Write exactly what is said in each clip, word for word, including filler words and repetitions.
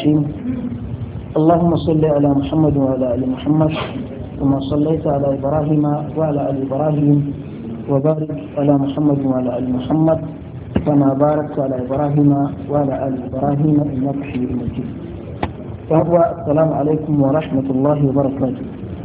الرحيم اللهم صل على محمد وعلى آل محمد كما صليت على إبراهيم وعلى آل إبراهيم وبارك على محمد وعلى آل محمد كما باركت على إبراهيم وعلى آل إبراهيم إنك حميد مجيد. السلام عليكم ورحمة الله وبركاته.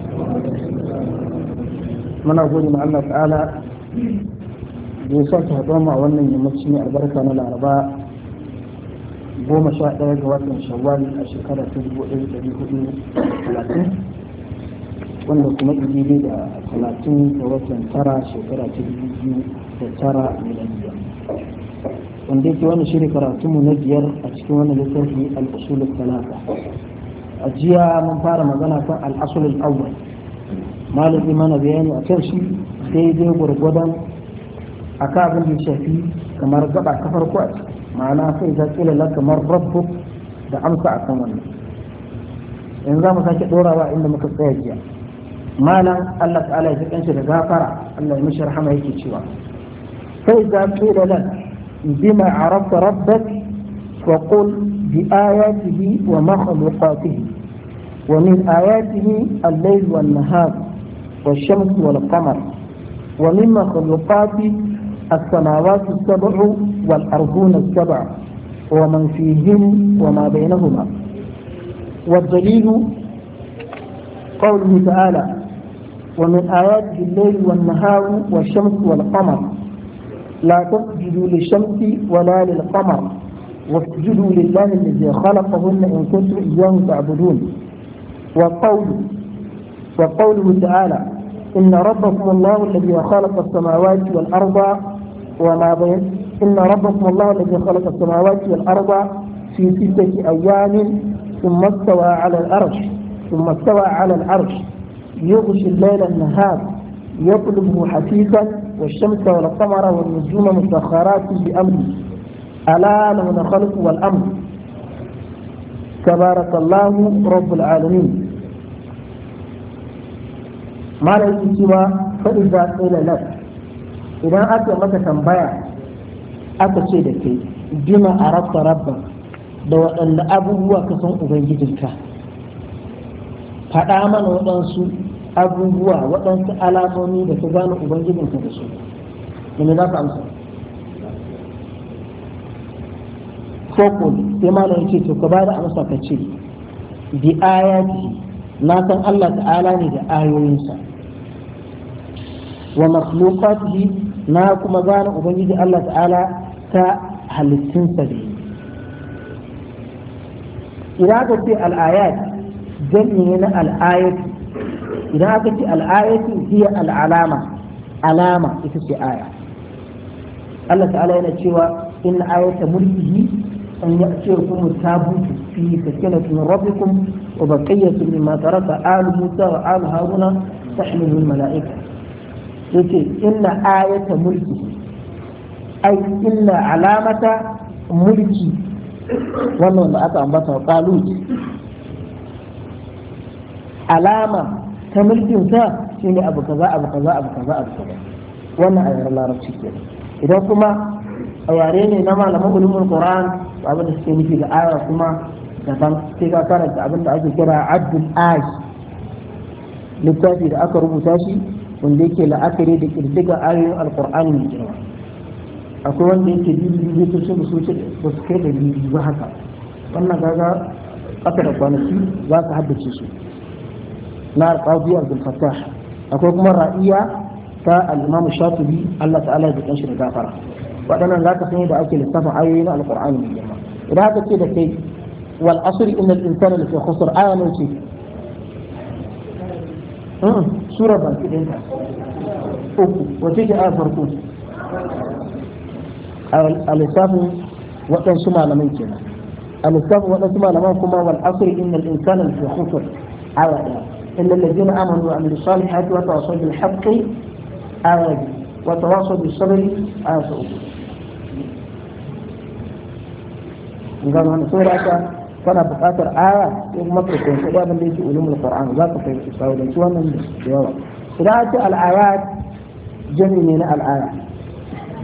من أقول مع الله تعالى بيساك هدوما أولا يمسني البركة من الأربعاء goma sha ɗaya ga watan shawwal a shekara ta dubu ɗaya da hudu talatin wanda kuma ɗaya da talatin ga watan tara shekara ta dubu biyu da tara miladiya wanda yake wani shirin karatunmu na biyar a cikin wani littafi al-usul talata. A jiya mun fara magana kan al-asul al-awwal malami mana bayani a kan shi daidai gwargwadon akan abin da ya shafi kamar gaba ta farko a ciki ma'ana sai za kila laka kamar rabbuk da amsa a kan wannan. yanzu za mu sake dorawa inda muka tsaya jiya. malam Allah ta'ala ya kanshi da gafara Allah ya mishi rahama yake cewa sai za kila laka bima arafta rabbak wa qul bi ayatihi wa makhluqatihi wa min ayatihi al-layl wan nahar wash-shamsu wal qamar wa min makhluqatihi السماوات السبع والأرضون السبع ومن فيهن وما بينهما. والدليل قوله تعالى ومن آياته الليل والنهار والشمس والقمر لا تسجدوا للشمس ولا للقمر واسجدوا لله الذي خلقهن إن كنتم إياه تعبدون. وقوله وقوله تعالى إن ربكم الله الذي خلق السماوات والأرض وما بين إن ربكم الله الذي خلق السماوات والأرض في ستة أيام ثم استوى على العرش ثم استوى على العرش يغشي الليل النهار يطلبه حثيثا والشمس والقمر والنجوم مسخرات بأمره ألا له الخلق والأمر تبارك الله رب العالمين. ما لا سوى فإذا قيل لك idan aka maka tambaya aka ce da kai bima arafta rabba da waɗanda abubuwa ka san ubangijinka faɗa mana waɗansu abubuwa waɗansu alamomi da ka gane ubangijinka da su ne za ka amsa fokul sai malam ce to ka bada amsa ka ce bi ayati na san Allah ta'ala ne da ayoyinsa wa makhluqatihi na kuma gane ubangiji Allah ta'ala ta halittunsa ne. Idan aka ce al'ayat jami'i ne na al'ayatu, idan aka ce al'ayatu hiya al'alama, alama ita ce aya. Allah ta'ala yana cewa inna ayata mulkihi an ya'tiyakum tabutu fi sakinatin rabbikum wa baqiyatun mimma taraka alu Musa wa alu Haruna tahmilu al-mala'ika. yake inna ayata mulki ai inna alamata mulki wannan da aka ambata qalut alama ta mulkin sa shine abu kaza abu kaza abu kaza abu kaza wannan ayar larabci kenan. idan kuma a yare ne na malaman ulumul qur'an abin da suke nufi da aya kuma daban sai ka karanta abin da ake kira addul ay littafi da aka rubuta shi wanda yake la'akari da kirdiga ayoyin alkur'ani mai girma. akwai wanda yake bibi ta su su ce ba su kai da bibi ba haka wannan gaga aka da kwanaki za ka haddace su na alƙazi abdul fattah. akwai kuma ra'iya ta al-imam shatibi Allah ta'ala ya jikan shi da gafara. waɗannan za ka sani da ake lissafin ayoyin alkur'ani mai girma. idan aka ce da kai wal asr innal insana lafi khusr aya ne ce sura ba ki ɗinka uku wace ce a farko a lissafin waɗansu malamai kenan. a lissafin waɗansu malaman kuma wal asr innal insana lafi khusr aya ɗaya illa alladhina amanu wa amilus salihati wa tawassaw bil haqqi aya wa tawassaw bis sabri aya uku. ngam wannan sura ta kana buƙatar aya ko kuma ka koyi da abin da yake ulumul qur'an za ka fahimci sai da wannan da yawa. idan aka al-ayat jami ne na al-aya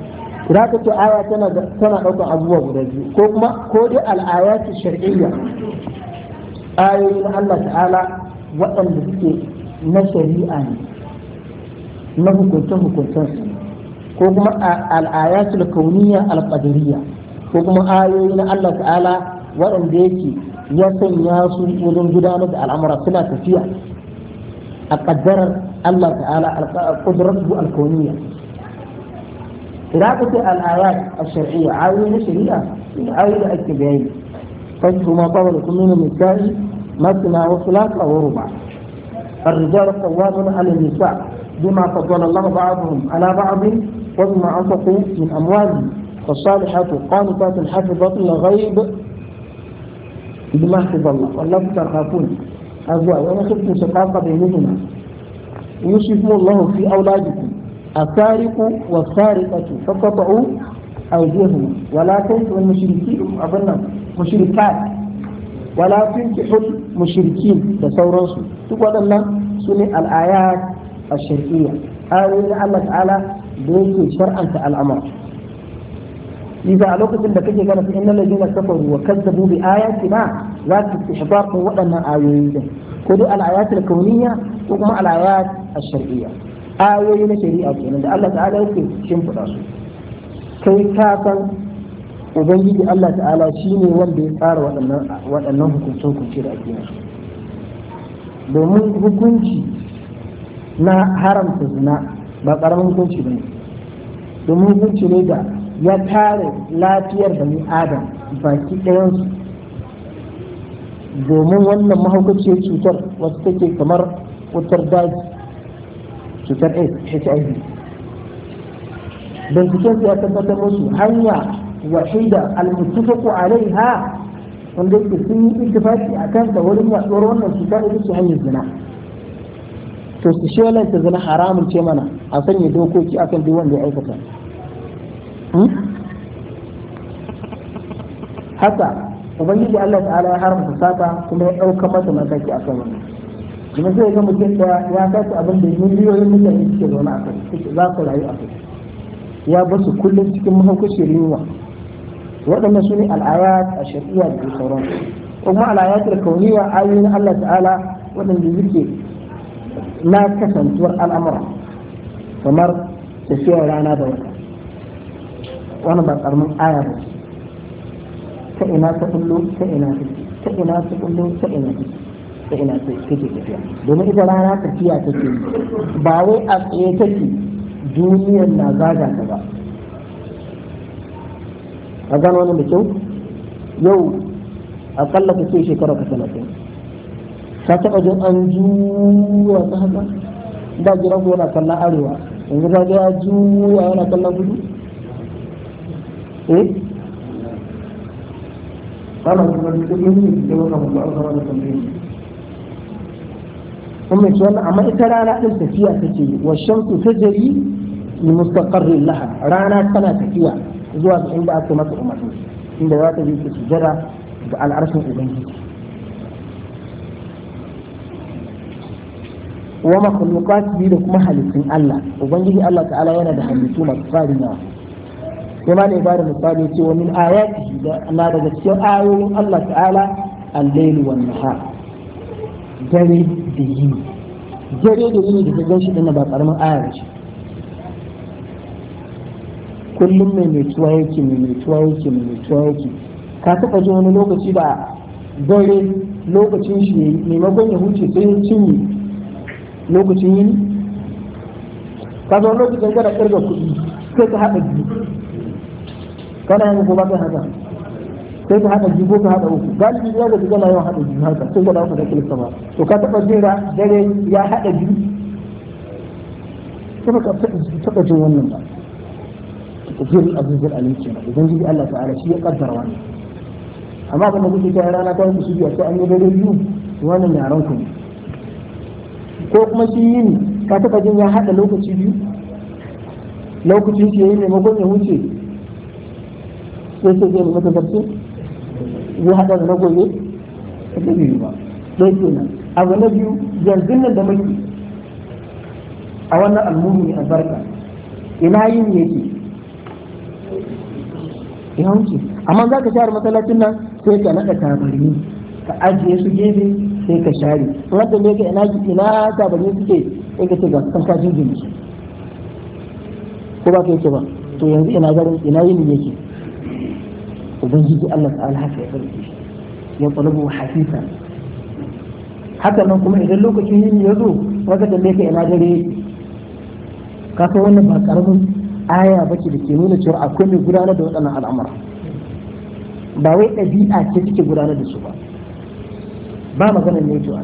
idan ka ce aya tana tana ɗaukar abubuwa guda biyu ko kuma ko dai al'ayatu shar'iyya ayoyi na Allah ta'ala waɗanda suke na shari'a ne na hukuncen hukuncen su ko kuma al'ayatu kauniyya al-qadariyya ko kuma ayoyi na Allah ta'ala waɗanda yake ya sanya su wajen gudanar da al'amura suna tafiya a ƙaddarar Allah ta'ala al-qudratu al-kauniyya idan ka ce al'ayat al-shar'iyya ayoyi na shari'a ayoyi da ake bayani فانتم ما طولكم من النساء مثنى وثلاث أو ربع الرجال قوامون على النساء بما فضل الله بعضهم على بعض وبما أنفقوا من أموالهم فالصالحات قانتات حافظات للغيب بما حفظ الله والله تخافون أزواج وإن خفتم شقاق بينهما يوصيكم الله في أولادكم السارق والسارقة فقطعوا أيديهما ولا تنسوا المشركين أظن مشركات ولا تنكحوا المشركين بصورة تقول الله سنة الآيات الشرعية آية الله تعالى بيكي شرعا الأمر إذا ألوكت لك كانت إن الذين كفروا وكذبوا بآياتنا لا استحضار وأنا آيين كل الآيات الكونية وكما الآيات الشرعية آيين شريعة إن الله تعالى يكي شنف الرسول كي كافا ubangiji Allah ta'ala shi ne wanda ya tsara waɗannan hukunce-hukunce da ake nasu domin hukunci na haramta zina ba ƙaramin hukunci ba ne domin hukunci ne da ya tare lafiyar bani adam baki ɗayansu domin wannan mahaukaciyar cutar wasu take kamar wutar daji cutar H I V binciken ya tabbatar musu hanya wahida al-muttafaqu alaiha wanda yake sun yi ittifaqi akan ta wurin yaduwar wannan cuta ita ce hanyar zina to su shelan ta zina haramun ce mana a sanya dokoki akan duk wanda ya aikata haka ubangiji Allah ta'ala ya haramta sata kuma ya dauka masa mataki akan wannan kuma sai ga mutum da ya kace abin da miliyoyin mutane suke zaune a kai za su rayu a kai ya basu kullum cikin mahaukaciyar yunwa waɗannan su ne al'ayat a shari'a da sauran kuma al'ayat da kauniya ayoyin Allah ta'ala waɗanda suke na kasantuwar al'amura kamar tafiyar rana da wata wani ba ƙaramin aya ba ta ina ta kullo ta ina ta ina ta kullo ta ina ta ina ta take tafiya domin ita rana tafiya take ba wai a tsaye take duniyar na zaga ta ba a gano wannan da kyau yau akalla ka ce shekara ka talatin ka taɓa jin an juwa ta haka da jira ko yana kallon arewa yanzu ka ga ya juwa yana kallon kudu eh ana kuma da kudin ne da wannan mutum an zama da tambayi kuma ce wannan amma ita rana din tafiya take wa shamsu tajri li mustaqarrin laha rana tana tafiya zuwa ga inda aka masa umarni inda za ta je ta sujada ga al'arshin ubangiji wa makhluqat bi da kuma halittun Allah ubangiji Allah ta'ala yana da halittu masu tsari na sai ma ne ba da misali ce wa min ayatihi da na daga cikin ayoyin Allah ta'ala al-layl wan nahar dare da yini dare da yini da gan shi dinna ba karamin aya ce kullum mai mai tuwa yake mai mai tuwa yake mai mai tuwa yake ka taɓa jin wani lokaci da dare lokacin shi maimakon ya huce sai ya cinye lokacin yini ka zo lokacin kana kirga kuɗi sai ka haɗa biyu kana yin ko ba kai haka sai ka haɗa biyu ko ka haɗa uku galibi ya gaji kana yawan haɗa biyu haka sai ka dawo da kilisa ba to ka taɓa jira dare ya haɗa biyu sai ka taɓa jin wannan ba tafiyar azizul alim kenan ubangiji Allah ta'ala shi ya kaddara wannan amma abin da kuke kai rana ta yi su biya sai an yi dare biyu wannan yaran ku ko kuma shi yini ka taba jin ya hada lokaci biyu lokacin shi yayi maimakon ya wuce sai sai zai mata tafsir zai hada da na gobe ta biyu ba dai kenan abu na biyu yanzu nan da muke a wannan almumi albarka ina yin yake ya wuce. Amma za ka share masallacin nan sai ka naɗa tabarni ka ajiye su gefe sai ka share wanda ne ka ina ina tabarni suke sai ka ce ga kan ka jinjin su ko ba ka yake ba to yanzu ina garin ina yin yake ubangiji Allah ta'ala haka ya farke shi ya talabu hafisa haka nan kuma idan lokacin yin ya zo wanda da ne ka ina dare ka san wannan ba karamin aya bace da ke nuna cewa akwai mai gudanar da waɗannan al'amura ba wai ɗabi'a ce take gudanar da su ba ba maganar ne to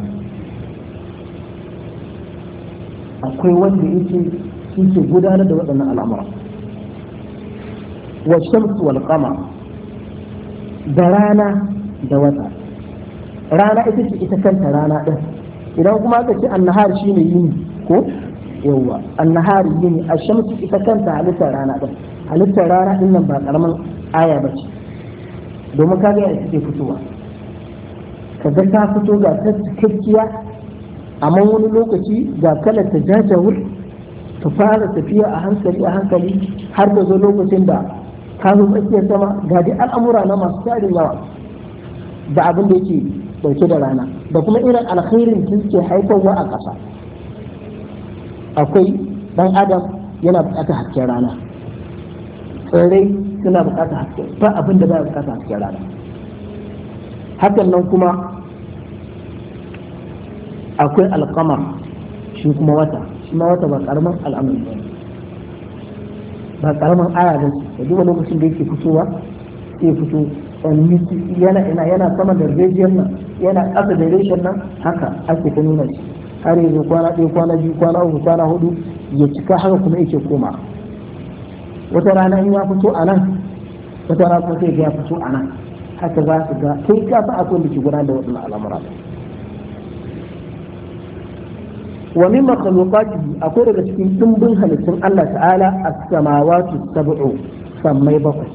akwai wanda yake yake gudanar da waɗannan al'amura wa shamsu wal qamar da rana da wata rana ita ce ita kanta rana ɗin idan kuma aka ce annahar shine yini ko yawwa annahar yini ashamsu ita kanta halittar rana ɗin halittar rana ɗin nan ba karaman aya ba ce domin kaga yadda take fitowa kaga ta fito ga ta cikakkiya amma wani lokaci ga kalar ta jajawur ta fara tafiya a hankali a hankali har da zo lokacin da ka zo tsakiyar sama ga dai al'amura na masu tarin yawa da abin da yake dauke da rana da kuma irin alkhairin da suke haifarwa a ƙasa akwai dan adam yana buƙatar hasken rana tsirrai suna buƙatar hasken ba abin da ba buƙatar hasken rana hakan nan kuma akwai alƙamar shi kuma wata shi ma wata ba ƙaramin al'amari ba ba ƙaramin aya ba da duba lokacin da yake fitowa sai fito yana ina yana sama da rejiyar nan yana ƙasa da reshen nan haka ake ta nuna shi har yanzu kwana ɗaya kwana biyu kwana uku kwana hudu ya cika haka kuma yake koma wata rana in ya fito a nan wata rana kuma sai ya fito a nan haka za su ga kai ka san akwai da ke gudanar da waɗannan al'amura wa min makhluqatihi akwai daga cikin dimbin halittun Allah ta'ala as-samawati sab'u sammai bakwai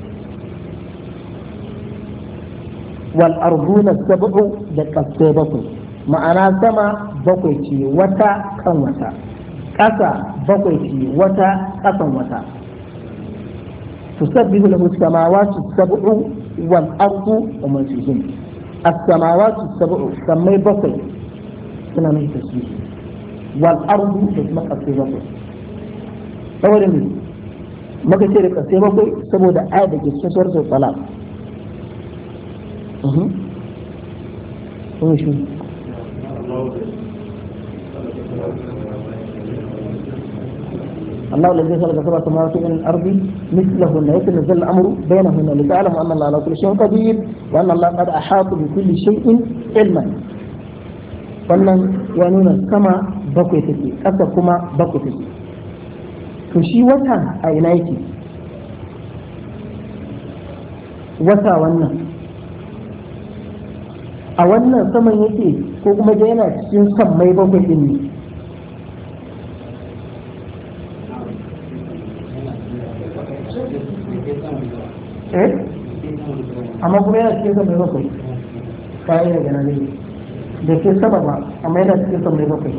wal arduna sab'u da kasai bakwai ma'ana sama bakwai ce wata kan wata ƙasa bakwai ce wata ƙasan wata tusabbihu lahu as-samawati sab'u wal ardu wa man fihin as-samawati sab'u sammai bakwai suna mai tasbihi wal ardu da kuma kasai bakwai saboda ne maka ce da kasai bakwai saboda aya da ke cikin suratul talaq mhm kuma shi الله الذي خلق سبع سماوات من الارض مثلهن يتنزل الامر بينهن لتعلموا ان الله على كل شيء قدير وان الله قد احاط بكل شيء علما wannan ya nuna sama bakwai take ƙasa kuma bakwai take to shi wata a ina yake wata wannan a wannan saman yake ko kuma da yana cikin sammai bakwai din ne eh amma kuma yana cikin sammai bakwai kayan daga nan ne da ke sama ba amma yana cikin sammai bakwai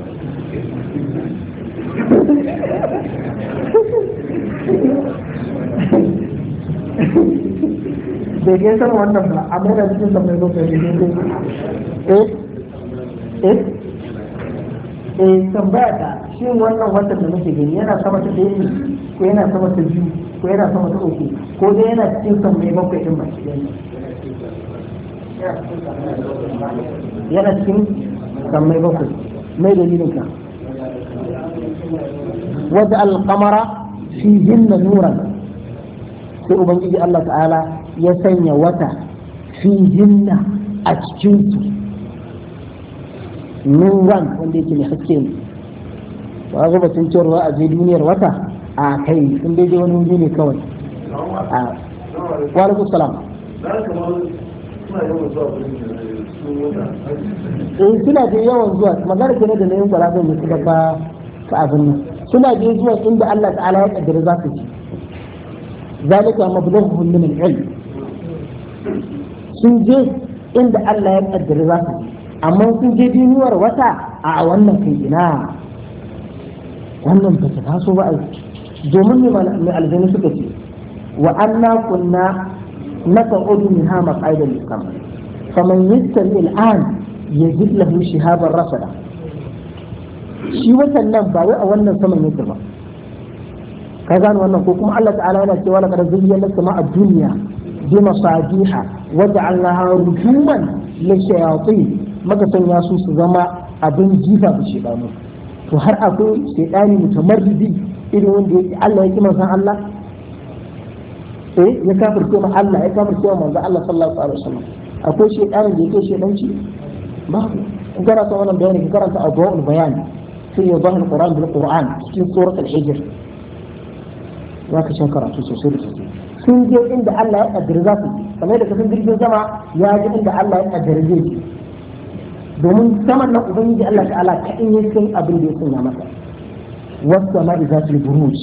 da ke sama wannan ba amma yana cikin sammai bakwai da ke eh eh eh tambaya ta shi wannan watan da muke gani yana sama ta ɗaya ne ko yana sama ta biyu ko yana sama ta uku ko dai yana cikin sammai bakwai din ba yana cikin sammai bakwai mai dalilin ka wadda alƙamara fi hinna nuran sai ubangiji Allah ta'ala ya sanya wata fi hinna a cikin su nuran wanda yake mai haske ne ba ga batun cewa a je duniyar wata a kai sun dai je wani wuri ne kawai a wa alaikum salam eh suna da yawan zuwa magana kenan da nayin gwara zan yi kuma ba ka abin nan suna da zuwa inda Allah ta'ala ya kaddara za su ci zalika mablaghuhum min al-ilm sun je inda Allah ya kaddara za su ci amma sun je duniyar wata a wannan kai ina wannan ba ta taso ba domin ne mai aljanu suka ce wa anna kunna نقعد منها مقعد للسمع فمن يستمع الآن يجد له شهابا رصدا shi watan nan ba wai a wannan saman yake ba ka gano wannan ko kuma Allah ta'ala yana cewa laqad zayyana as-sama'a ad-dunya bi masabiha wa ja'alnaha rujuman lishayatin maka sanya su su zama abin jifa da shedanu to har akwai shedani mutamarridi irin wanda yake Allah yake manzon Allah eh ya kafirce ma Allah ya kafirce ma manzon Allah sallallahu alaihi wasallam akwai shedani da yake shedanci ba in karanta wannan bayani ka karanta adwaul bayan sai ya zahir Qur'an bil Qur'an cikin surat al-Hijr ya ka shan karatu sosai da sosai sun je inda Allah ya kaddara za su kamar da kasan jirgin sama ya ji inda Allah ya kaddara zai je domin saman nan ubangiji Allah ta'ala ka in yi san abin da ya sanya masa wasu ma da zatul buruj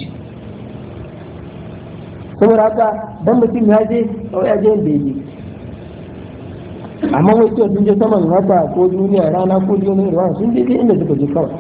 saboda haka dan mutum ya je ko ya je inda yake amma wai to sun je saman wata ko duniya rana ko duniya rana sun je inda suka je kawai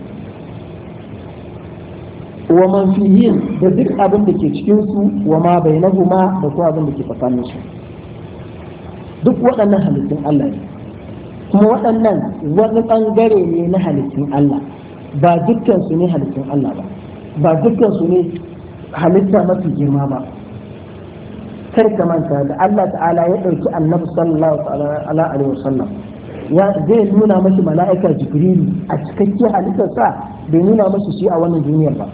wa man fihin da duk abin da ke cikin su wa ma bainahuma da kuma abin da ke tsakanin su duk waɗannan halittun Allah ne kuma waɗannan wani ɓangare ne na halittun Allah ba dukkan su ne halittun Allah ba ba dukkan su ne halitta mafi girma ba kar ka manta da Allah ta'ala ya ɗauki annabi sallallahu alaihi wasallam ya zai nuna mashi mala'ika jibrilu a cikakken halittarsa bai nuna mashi shi a wannan duniyar ba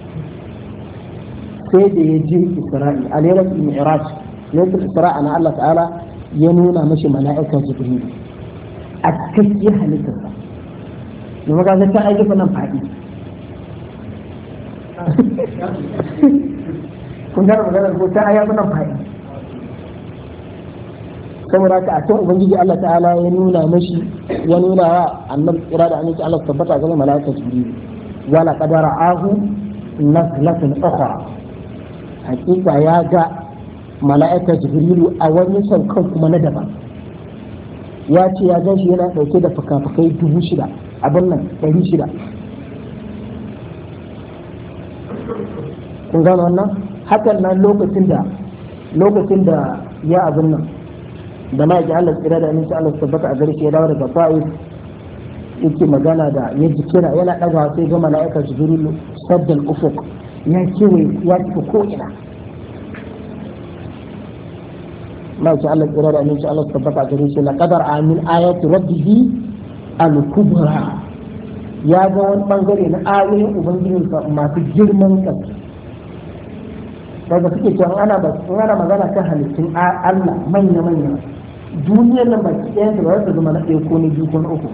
sai da ya je Isra'i a lailatul mi'raj lailatul isra'a na Allah ta'ala ya nuna mashi mala'ika jibril a cikin halittarsa kuma ga ta aiki nan fadi kun ga magana ko ta ayyuka nan fadi saboda haka a cikin ubangiji Allah ta'ala ya nuna mashi ya nuna wa annabi irada annabi Allah tabbata ga mala'ika jibril wala qadara ahu nazlatan ukhra hakika ya ga mala'ika jibrilu a wani saukan kuma na daban ya ce ya gan shi yana dauke da fuka-fukai dubu shida abin nan ɗari shida kun gano wannan hakan nan lokacin da lokacin da ya abin nan da ma ji Allah tsira da aminci Allah tabbata a gare shi ya dawo daga fa'is yake magana da ya ji kira yana ɗaga sai ga mala'ika jibrilu saddal ufuk ya kewaye ya cika ko'ina ma ce Allah tsira da aminci Allah tabbata gare shi la qadar amin ayati rabbihi al-kubra ya ga wani bangare na ayoyin ubangijinsa masu girman gaske daga suke cewa ana ba ana magana kan halittun Allah manya manya duniyar nan baki ɗayan ta ba za ta zama na ɗaya ko na biyu ko na uku ba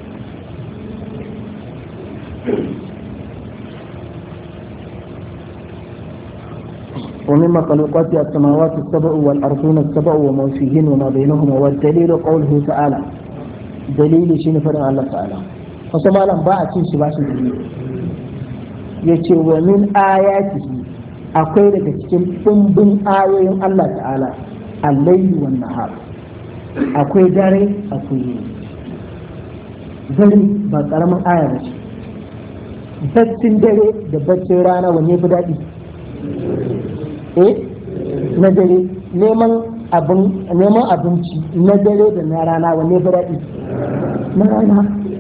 ومن مخلوقات السماوات السبع والأرضون السبع وما فيهن وما بينهما والدليل قوله تعالى دليل شنو فرع الله تعالى فسمع لهم باع شيء باش دليل يتي ومن آياته akwai daga cikin ɗumbin ayoyin Allah ta'ala al-layli wan nahar akwai dare akwai yini dare ba karamin aya ba ce baccin dare da baccin rana wanne fi daɗi eh na dare neman abin neman abinci na dare da na rana wanne fi daɗi na rana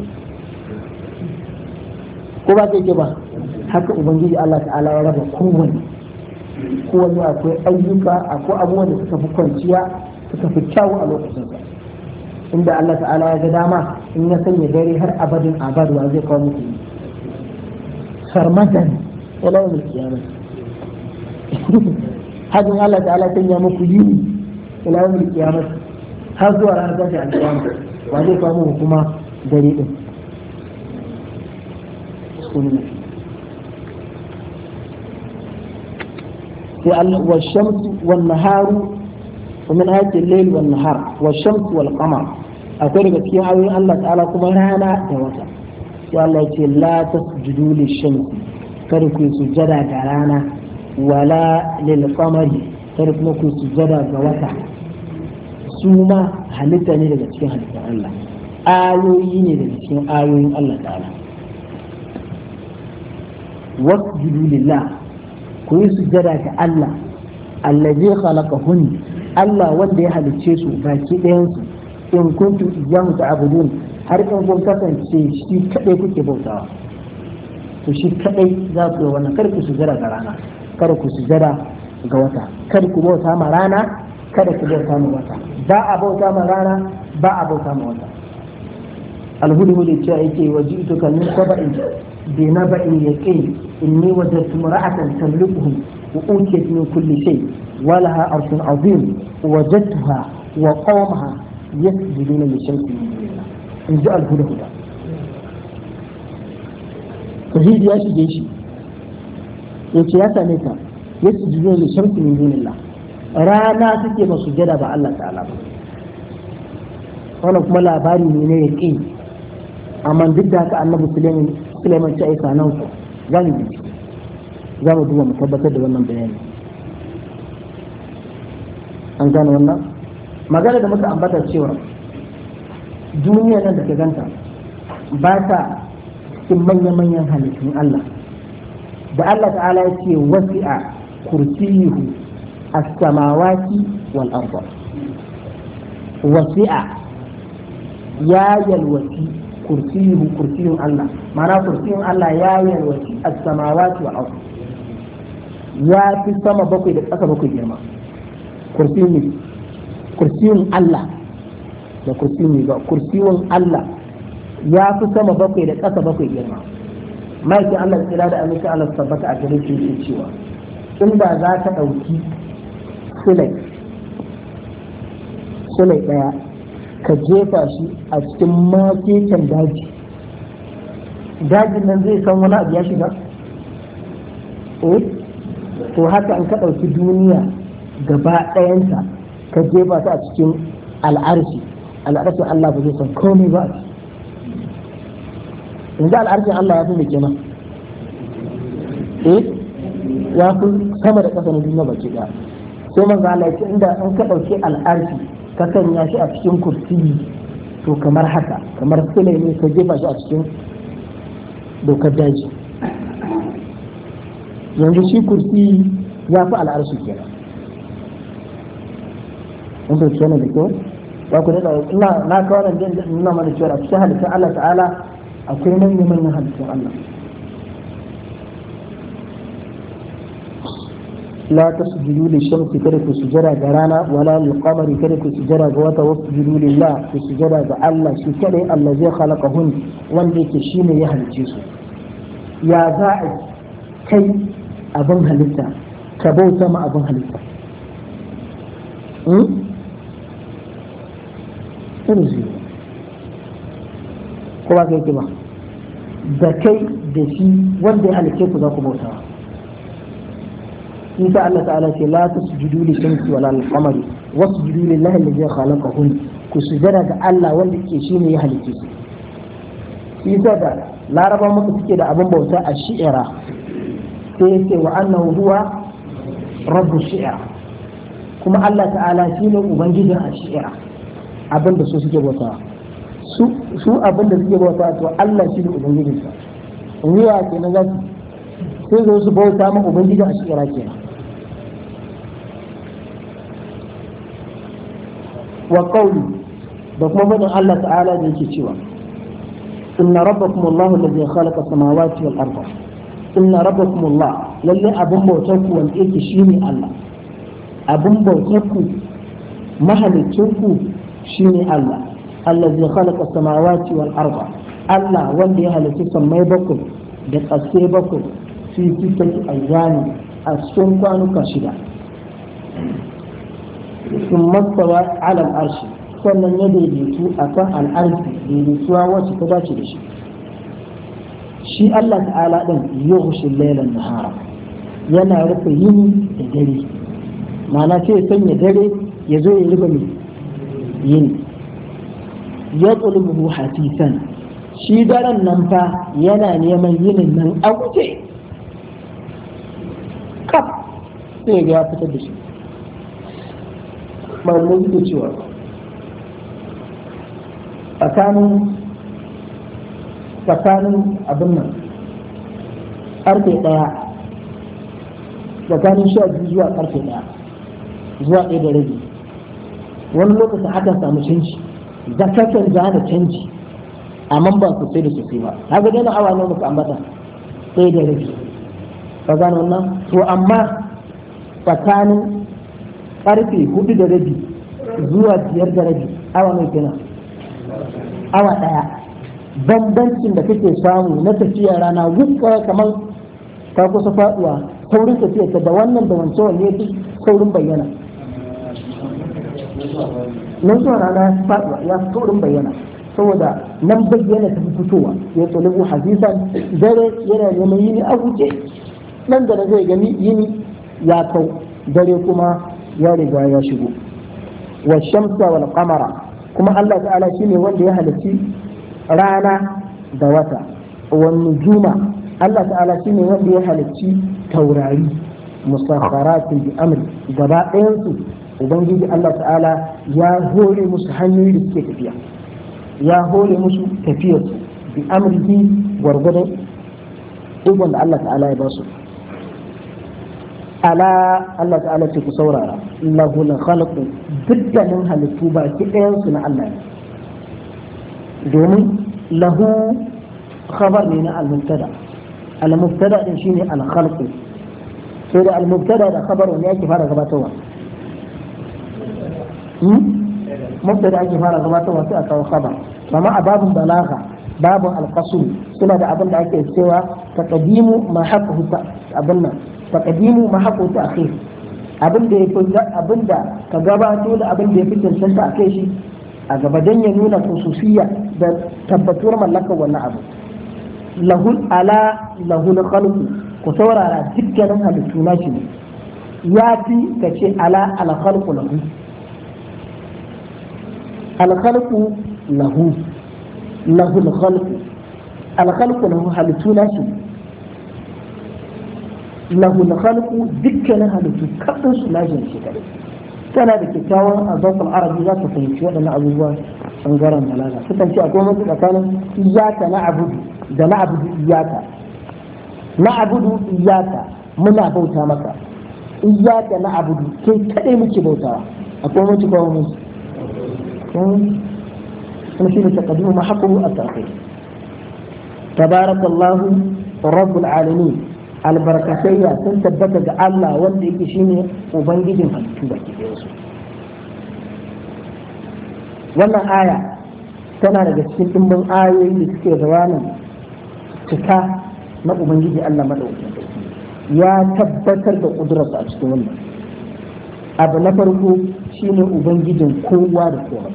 ko ba ke ba haka ubangiji Allah ta'ala ya raba kowanne kowanne akwai ayyuka akwai abubuwan da suka fi kwanciya suka fi kyawu a lokacinsa inda Allah ta'ala ya ga dama in ya sanya dare har abadin abadwa zai kawo muku sarmadan ila yawmil qiyamah hadin Allah ta'ala sanya muku yini ila yawmil qiyamah har zuwa ranar tashi al-qiyamah wa zai kawo muku kuma dare din والشمس والنهار ومن آيات الليل والنهار والشمس والقمر أقول لك يا الله تعالى كما رانا دوتا يا الله يقول لا تسجدوا للشمس فرقوا سجدا كرانا ولا للقمر فرقوا سجدا كوتا سوما halitta ne daga cikin halittar Allah ayoyi ne daga cikin ayoyin Allah ta'ala wasjudu lillah ku yi sujjada ga Allah allazi khalaqahun Allah wanda ya halicce su baki ɗayan su in kuntum iyyahu ta'budun har in kun kasance shi kadai kuke bautawa to shi kadai za ku yi wannan, kar ku sujada ga rana, kar ku sujada ga wata, kar ku bauta ma rana, kada ku bauta ma wata, ba a bauta ma rana, ba a bauta ma wata. alhudhud ce yake wajituka min sab'in bi naba'in yaqin inni wajadtu imra'atan tamlikuhum wa utiyat min kulli shay wa laha arshun 'azim wajadtuha wa qawmaha yasjuduna li shamsi in ji alhudhud. tauhid ya shige shi yace ya same ta yasjuduna li shamsi min dunillah, rana suke ba sujada ba Allah ta'ala ba. wannan kuma labari ne na yaqin, amma duk da haka annabi Sulaiman Sulaiman ta aika nan ku zamu ji za mu duba mu tabbatar da wannan bayani. an gane wannan magana da muka ambata cewa duniya nan da ka ganta ba ta cikin manya-manyan halittun Allah da Allah ta'ala ya ce wasi'a kursiyuhu as-samawati wal arda. wasi'a ya yalwati kursiyuhu kursiyun Allah, ma'ana kursiyun Allah ya yalwati as-samawati wal arda, ya fi sama bakwai da ƙasa bakwai girma. kursiyun kursiyun Allah da kursiyun ba kursiyun Allah ya fi sama bakwai da ƙasa bakwai girma. ma'aikin Allah tsira da amince Allah tabbata a gare shi yake cewa inda za ka ɗauki sulai sulai ɗaya ka jefa shi a cikin makeken daji, dajin nan zai san wani abu ya shiga? eh to haka an ka ɗauki duniya gaba ɗayanta ka jefa ta a cikin al'arshi, al'arshin Allah ba zai san komai ba. yanzu al'arshin Allah ya fi mai kenan eh ya fi sama da ƙasa na duniya baki ɗaya. sai manzo Allah ya ce inda an ka ɗauki al'arshi ka sanya shi a cikin kursiyi to kamar haka, kamar sule ne ka jefa shi a cikin dokar daji. yanzu shi kursiyi ya fi al'arshi kenan. in bai kenan da kyau ba ku da ina na kawo nan din nuna mana cewa a cikin halittun Allah ta'ala akwai manyan manyan halittun Allah. la tasjudu lishamsi kada ku sujada ga rana wala lilqamari kada ku sujada ga wata, wasjudu lillah ku sujada ga Allah shi kadai Allah zai khalaqahun wanda yake shine ya halice su. ya za a kai abin halitta ka bauta ma abin halitta? ko ba kai ba da kai da shi wanda ya halice ku za ku bauta. isa Allah ta'ala ce la tasjudu li shamsi wala lil qamari wasjudu lillahi alladhi khalaqahun, ku sujada ga Allah wanda ke shine ya halice su. isa da laraba muka suke da abin bauta a shi'ira sai yake wa annahu huwa rabbu shi'ira, kuma Allah ta'ala shine ubangijin a shi'ira abin da su suke bauta. su abin da suke bauta to Allah shine ubangijin sa. wiya kenan za su sai zo su bauta ma ubangijin a shi'ira kenan. wa qawli da kuma fadin Allah ta'ala da yake cewa inna rabbakum Allahu alladhi khalaqa samawati wal arda, inna rabbakum Allah lalle abun bautar ku wanda yake shine Allah, abun bautar ku mahalicin ku shine Allah, alladhi khalaqa samawati wal arda, Allah wanda ya halitta sammai bakwai da ƙasai bakwai fi sittati ayyami a cikin kwanuka shida. sun mastawa ala al'arshi sannan ya daidaitu a kan al'arshi daidaituwa wacce ta dace da shi. shi Allah ta'ala ɗin yughshi lailan nahara yana rufe yini da dare, ma'ana sai sanya dare ya zo ya rufe mai yini. ya tsulubu hatisan shi daren nan fa yana neman yinin nan a guje kaf sai ga ya fitar da shi. malamai suke cewa tsakanin tsakanin abin nan karfe daya tsakanin sha biyu zuwa karfe daya zuwa ɗaya da rabi wani lokacin akan samu canji zakatar da da canji amma ba sosai da sosai ba kaga dai na awa ne muka ambata sai da rabi ka gano wannan to amma tsakanin karfe hudu da rabi zuwa biyar da rabi awa mai kenan awa daya bambancin da kake samu na tafiya rana wuka kamar ka kusa faduwa saurin tafiya ta da wannan da wancan wanne fi saurin bayyana nan zuwa rana ya faduwa ya saurin bayyana saboda nan bayyana ta fitowa ya tsalibu hadisan dare yana neman yini a guje nan da zai gani yini ya kau dare kuma ya riga ya shigo wa shamsa wal qamara kuma Allah ta'ala shine wanda ya halarci rana da wata wa nujuma Allah ta'ala shine wanda ya halarci taurari musakharatin bi amri gaba ɗayan su ubangiji Allah ta'ala ya hore musu hanyoyi da suke tafiya ya hore musu tafiyar su bi amrihi gwargwadon ikon da Allah ta'ala ya ba su ala Allah ta'ala ce ku saurara lahu la khalaqu dukkanin halittu ba ki ɗayan su na Allah ne domin lahu khabar ne na al-mubtada al-mubtada din shine al-khalqu sai da al-mubtada da khabar wanda yake fara gabatarwa mubtada ake fara gabatarwa sai a kawo khabar amma a babun balagha babun al-qasr suna da abin da ake cewa taqdimu ma haqqu abin nan taqdimu ma haqqu ta'khir abin da yafi abin da ka gabato da abin da yafi cancanta a kai shi a gaba dan ya nuna khususiyya da tabbatuwar mallakar wannan abu lahul ala lahul khalqu ku saurara dukkanin halittu na shi ne ya fi ka ce ala al khalqu lahu al khalqu lahu lahul khalqu al khalqu lahu halittu na shi lahul khalqu dukkanin halittu kadin su na shi kadai tana da kyakkyawan azafin arabi za ta fahimci waɗannan abubuwan ɓangaren balaga sukan ce akwai masu tsakanin iyaka na abudu da na abudu iyaka na abudu iyaka muna bauta maka iyaka na abudu kai kaɗai muke bautawa akwai masu kawo musu kuma shi ne taƙaddu ma haƙuru a taƙai tabarakallahu rabbul alamin albarkatayya sun tabbata ga Allah wanda yake shine ubangijin halittu baki ɗaya su wannan aya tana daga cikin dimbin ayoyi da suke bayanin cika na ubangiji Allah madaukakin sarki ya tabbatar da kudurarsa a cikin wannan abu na farko shine ubangijin kowa da kowa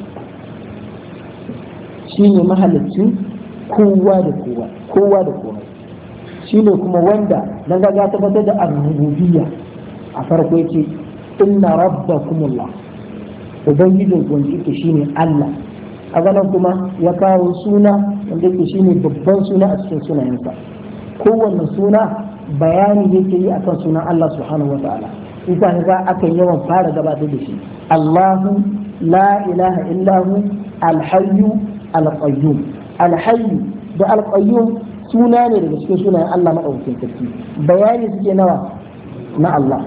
shine mahalicin kowa da kowa kowa da kowa shine kuma wanda dan ga ya tabbatar da ar-rububiyya a farko yake inna rabbakumullah ubangijin ku wanda yake shine Allah a ganin kuma ya kawo suna wanda yake shine babban suna a cikin sunayensa kowanne suna bayani yake yi akan sunan Allah subhanahu wataala isa ga akan yawan fara gabatar da shi Allahu la ilaha illahu al-hayyu al-qayyum al-hayyu da al-qayyum suna ne daga cikin sunayen Allah maɗaukakin sarki bayani suke nawa na Allah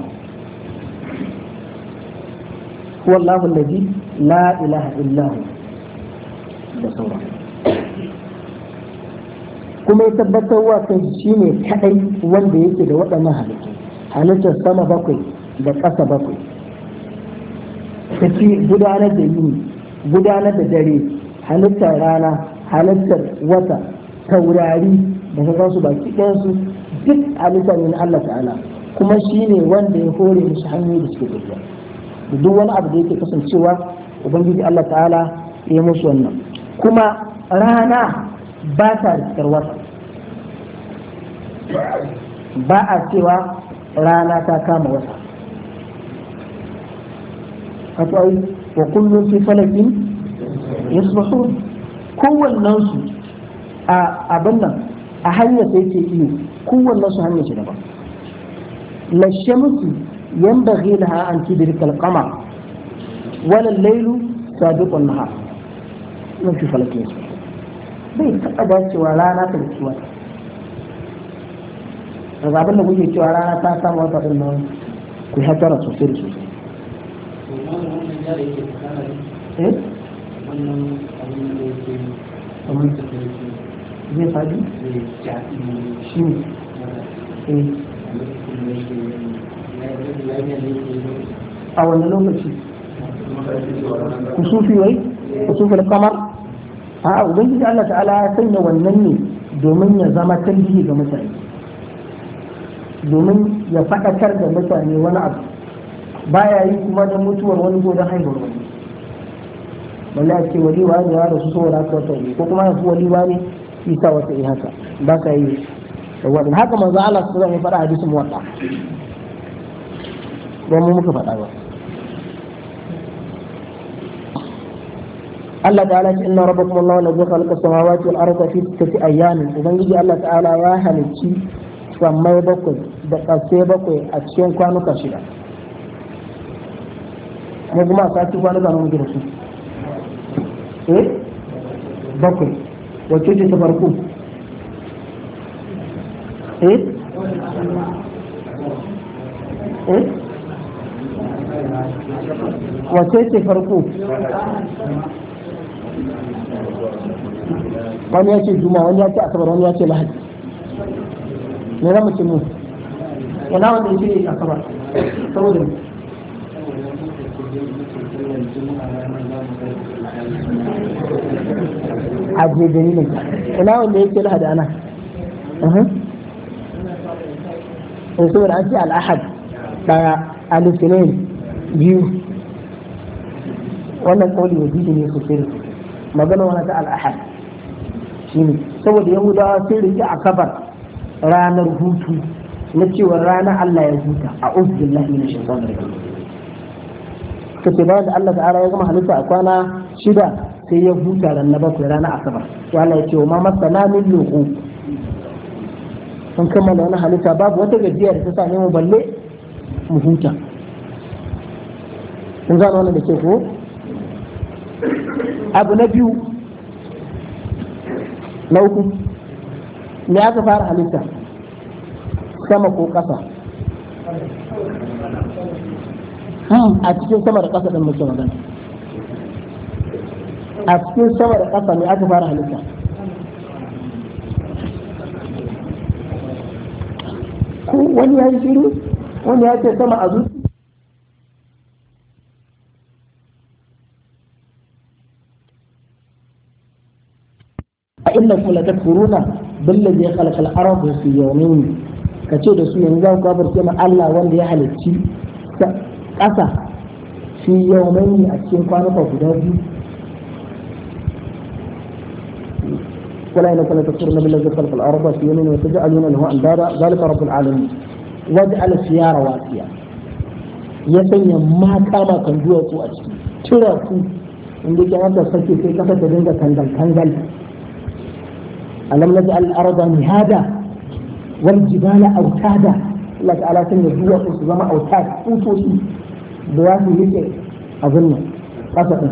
wallahu allazi la ilaha illa hu da sauran kuma ya tabbatar wa kan shi ne kadai wanda yake da waɗannan halittu halittar sama bakwai da ƙasa bakwai tafi gudanar da yini gudanar da dare halittar rana halittar wata taurari da ka su baki ɗayansu duk halitta ne na Allah ta'ala kuma shi ne wanda ya hore musu hanyoyi da suke tafiya da duk wani abu da yake kasancewa ubangiji Allah ta'ala ya musu wannan kuma rana ba ta riskar wata ba a cewa rana ta kama wata wato ai wa kullum fi falakin yasbahun kowannen su a abin nan a hanyar sai ke iyo kowannen su hanyar shi daban la shamsu yanbaghi laha an tudrika al-qamar wala al-laylu sabiqu an-nahar mun fi falakin su bai taɓa dacewa rana ta da wata daga abin da kuke cewa rana ta samu wata ɗin nan ku hatara sosai da sosai eh kamar zai faɗi shi ne eh a wani lokaci kusufi wai kusufi kamar a ubangiji Allah ta'ala ya sanya wannan ne domin ya zama tambihi ga mutane, domin ya faɗakar da mutane wani abu baya yi kuma da mutuwar wani ko don haihuwar wani. wallahi ce wali wa ne da su saboda haka wata ne ko kuma ya fi wali wa ne isa wata yi haka ba ka yi wadda haka manzo Allah su zama faɗa hadisin muwatta don mu muka faɗa ba. Allah ta'ala ce inna rabbakum Allahu alladhi khalaqa as-samawati wal arda fi sittati ayyamin, ubangiji Allah ta'ala ya halicci sammai bakwai da ƙasai bakwai a cikin kwanuka shida. Mu kuma a sati kwanuka na muke da su eh bakwai, wacce ce ta farko eh eh wacce ce farko? Wani ya ce juma, wani ya ce asabar, wani ya ce lahadi. Me za mu ce mu? Ina wanda ya ce asabar saboda aje dalilin. Ina wanda ya ce lahadi ana? in saboda an ce al'ahad daya al-ithnain biyu, wannan kauli wajibi ne sosai. magana wani ta al'ahad shine saboda yahudawa sun rike asabar ranar hutu na cewa ranar Allah ya huta a ubillahi min shaitanir rajim. kace bayan da Allah ta'ala ya gama halitta a kwana shida sai ya huta ran na bakwai ranar asabar, sai Allah ya ce wa ma masana min luqu, sun kammala wani halitta babu wata gajiya da ta same mu balle mu huta. kun gano wannan da ke ko? abu na biyu na uku me aka fara halitta, sama ko ƙasa? a cikin sama da ƙasa ɗin muke magana. a cikin sama da ƙasa me aka fara halitta? ko wani ya yi shiru, wani ya ce sama a zuci. إنكم لتكفرون بالذي خلق الأرض في يومين kace da su yanzu za ku kafirce ma Allah wanda ya halicci ƙasa fi yawmaini a cikin kwanuka guda biyu. ولا إنكم لتكفرون بالذي خلق الأرض في يومين وتجعلون له أندادا ذلك رب العالمين وجعل فيها رواسي ya sanya ma kama kan duwatsu a ciki tura ku inda ke wanda sarki sai kasa ta dinga kangal kangal. ألم نجعل الأرض مهادا والجبال أوتادا. الله تعالى سنة جوا أسلام أوتاد أوتوسي بواسي لك أظن قصدا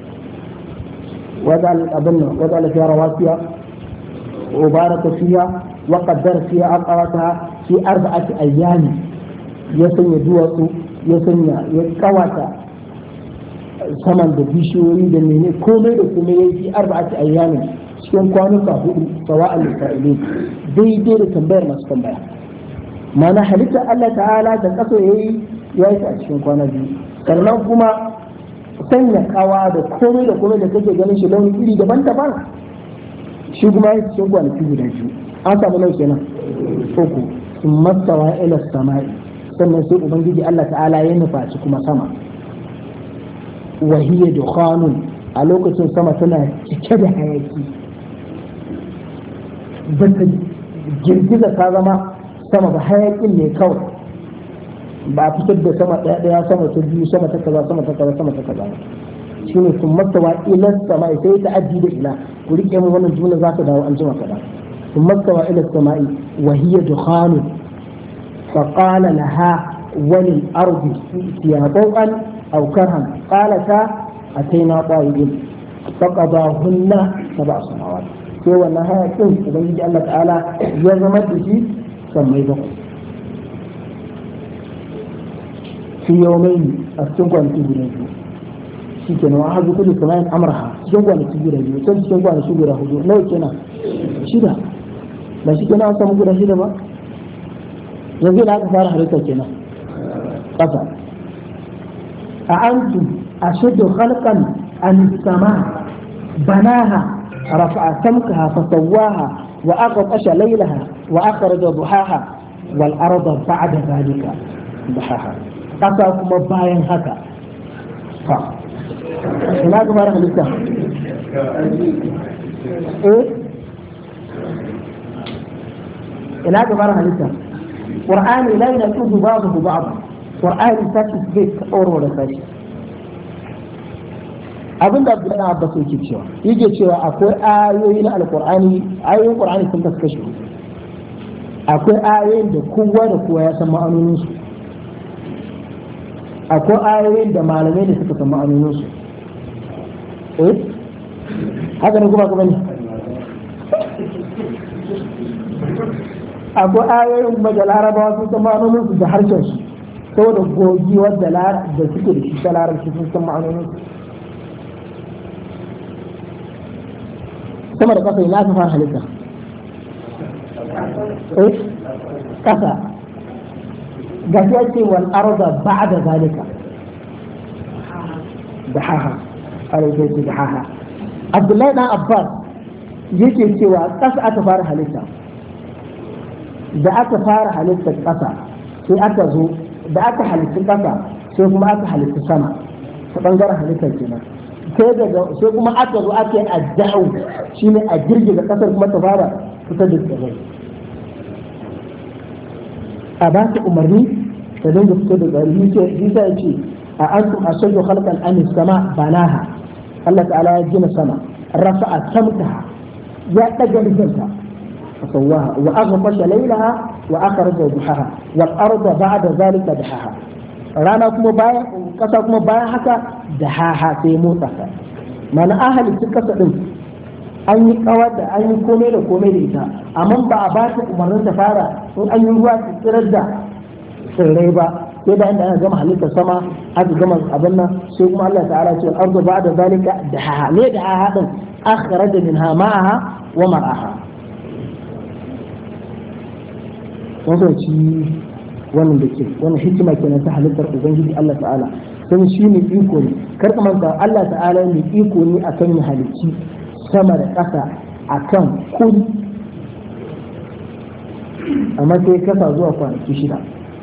وجعل أظن وجعل فيها رواسي وبارك فيها وقدر فيها أقواتها في أربعة أيام. يسن جوا يسن يكواتا saman da bishiyoyi da mene komai da komai fi arba'ati ayyamin cikin kwanuka hudu sawa'al lisa'ili daidai da tambayar masu tambaya. mana halitta Allah ta'ala da kaso yayi yayi a cikin kwana biyu, sannan kuma sanya kawa da komai da komai da kake ganin shi launi iri daban-daban shi kuma yayi cikin kwanaki guda biyu. an samu nau kenan uku. thumma stawa ila samai, sannan sai ubangiji Allah ta'ala ya nufaci kuma sama. wa hiya dukhanun, a lokacin sama tana cike da hayaki, ba ta girgiza ta zama sama ba, hayakin ne kawai. ba a fitar da sama ɗaya ɗaya sama ta biyu sama ta kaza sama ta kaza sama ta kaza shi ne sun mastawa ilan sama'i sai ta aji da ila. ku riƙe mu wannan jumla za ta dawo an jima kaɗan. sun mastawa ilan sama'i wa hiya dukhanun fa qala laha walil ardi ya tawqan aw karhan qalata ataina qa'idin faqadahunna sab'a samawat. sai wannan hayakin ubangiji Allah ta'ala ya zama da shi sammai bakwai fi yawmaini a cikin kwanaki guda biyu. shi ke nan hazu kullu samain amraha cikin kwanaki guda biyu can cikin kwanaki guda hudu nawa kenan shida ba shi kenan an samu guda shida ba yanzu da aka fara halitta kenan ƙasa a antum ashaddu khalqan an sama banaha rafa'a samkaha fasawwaha wa aqtasha laylaha wa akhraja duhaha wal arda ba'da zalika duhaha ƙasa kuma bayan haka fa ina ga fara halitta eh ina ga fara halitta qur'ani la yanqudu ba'dahu ba'd qur'ani sashi bai kauro da sashi abinda Abdullahi Abbas yake cewa yake cewa akwai ayoyi na alqur'ani ayoyin qur'ani sun kasu kashi akwai ayoyin da kowa da kowa ya san ma'anonin su akwai ayoyin da malamai da suka san ma'anonin su eh haka ne kuma kuma ne akwai ayoyin kuma da larabawa sun san ma'anonin su da harshen su saboda gogewar da da suke da shi ta larabci sun san ma'anonin su sama da kasa ina aka fara halitta eh kasa gashi ake wal arda ba'da zalika dahaha alaihi dahaha Abdullahi dan Abbas yake cewa kasa aka fara halitta da aka fara halitta kasa sai aka zo da aka halitta kasa sai kuma aka halitta sama ta bangaren halittar kenan sai daga sai kuma aka zo aka yi addahu shine a girgiza kasar kuma ta fara fitar da tsirrai a ba ta umarni ta dinga fitar da tsirrai sai Isa ya ce a antum ashaddu khalqan am sama banaha Allah ta'ala ya gina sama rafa'a samtaha ya daga rijanta fasawaha wa aghfasha laylaha wa akhraja duhaha wal arda ba'da zalika dahaha rana kuma bayan kasa kuma bayan haka da haha sai motsa ta mana ahali su kasa din an yi kawar da an yi komai da komai da ita amma ba a ba ta umarnin ta fara in an yi ruwa su tsirar da tsirrai ba sai da inda aka gama halittar sama aka gama abin nan sai kuma Allah ta'ala ce ardu ba'da zalika da haha ne da haha din akhraja minha ma'aha wa mar'aha wannan ci wannan da ke wannan hikima kenan ta halittar ubangiji Allah ta'ala sun shi ne iko ne kar ka manta Allah ta'ala ne iko ne akan ya halicci sama da ƙasa akan kudi amma sai kasa zuwa kwanaki shida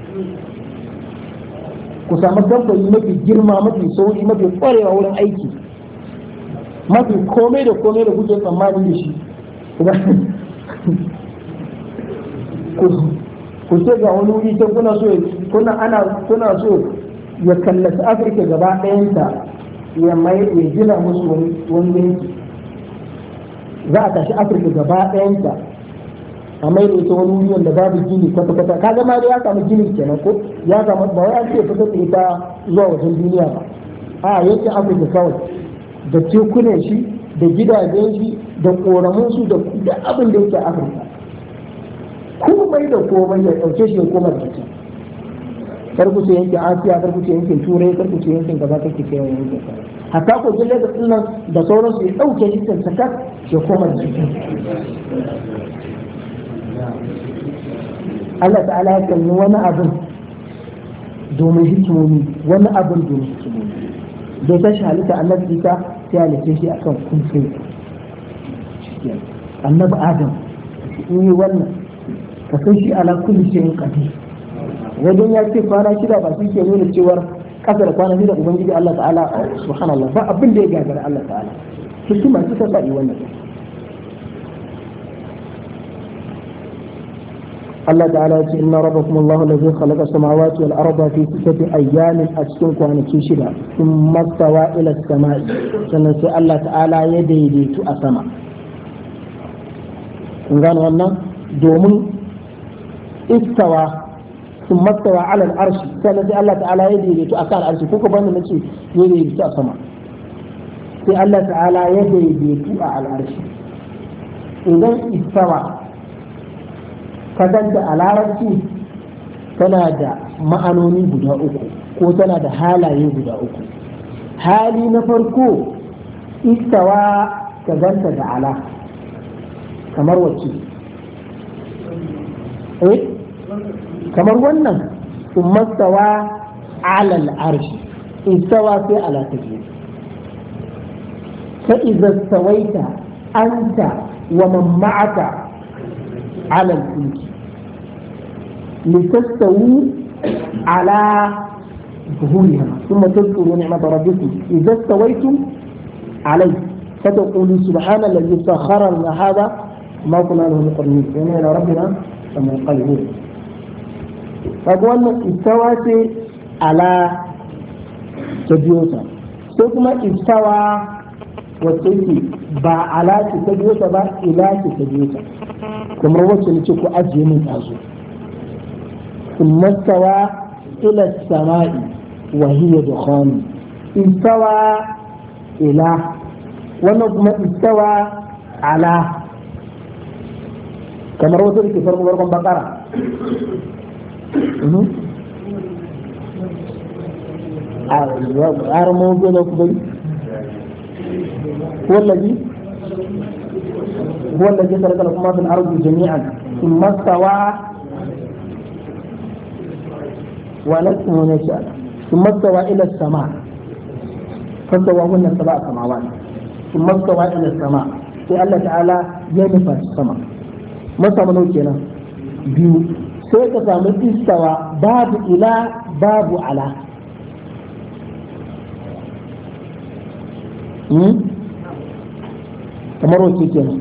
ku samu kamfani mafi girma mafi sauri mafi ƙwarewa wurin aiki mafi komai da komai da kuke tsammani da shi ku ce ga wani wuri can kuna so kuna ana kuna so ya kallaci Afirka gaba ɗayanta ya mai ya gina musu wani yanki za a tashi Afirka gaba ɗayanta a mai da ita wani wuri wanda babu gini kwata kwata ka ga ma ya samu gini kenan ko ya samu ba wai an ce fitar da ita zuwa wajen duniya ba a yankin Afirka kawai da tekunan shi da gidajen shi da ƙoramun su da abin da yake Afirka komai da komai ya ɗauke shi ya koma da shi karku ce yankin asiya karku ce yankin turai karku ce yankin gaba kake kai yankin kaza hatta ko jille da sunan da sauransu ya ɗauke shi ta saka ya koma da shi Allah ta'ala ya kalli wani abin domin hikimomi wani abin domin hikimomi da ta shi halitta annabi Isa sai halitta shi akan kun sai annabi Adam in yi wannan ka san shi ala kulli shay'in qadir wajen ya ce kwana shida ba shi ke nuna cewar kasa da kwana shida ubangiji Allah ta'ala subhanallah ba abin da ya gagara Allah ta'ala hikima ce ta faɗi wannan Allah ta'ala ya ce inna rabbakum Allahu allazi khalaqa samawati wal arda fi sittati ayyamin a cikin kwanaki shida thumma stawa ila samai sannan sai Allah ta'ala ya daidaitu a sama kun gane wannan domin istawa ثم استوى على العرش كان الله تعالى يدي أكان العرش كوكو بان نشي يدي سما في الله تعالى يدي على العرش إذا استوى كذلك على العرش tana da ma'anoni guda uku ko tana da halaye guda uku hali na farko istawa ka ganta da ala kamar wacce eh kamar wannan thumma stawa ala al-arshi istawa sai ala take fa idza stawaita anta wa man ma'aka ala al-fulk litastawu ala ظهورها ثم تذكروا نعمة ربكم إذا استويتم عليه فتقولوا سبحان الذي سخر لنا هذا ما كنا له مقرنين وإنا إلى ربنا لمنقلبون فقالنا استوى على تبيوتا ثم استوى وتيتي با على تبيوتا با إلى تبيوتا كما روت نتيكو أجي من أزو ثم استوى إلى السماء وهي دخان استوى إلى ونظم استوى على كما روى ذلك فرق برقم بقرة أرمو بينك بي هو الذي هو الذي خلق لكم ما في الأرض جميعا ثم استوى ولكم ونشاء ثم استوى إلى السماء فاستوى هن سبع سماوات ثم استوى إلى السماء في الله تعالى ينفى السماء ما سمنوا كنا بيو سيك سامن استوى باب إلى باب على كمروا كنا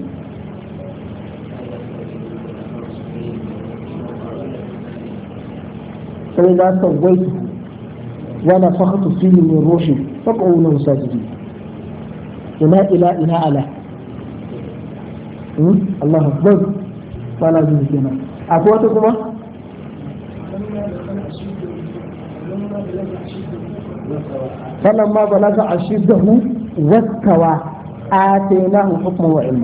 فإذا سويته ونفخت فيه من روحي فقعوا له ساجدين ولا إله إلا أله الله أكبر فلا يجوز لنا أقواتكما فلما بلغ أشده واستوى آتيناه حكما وعلما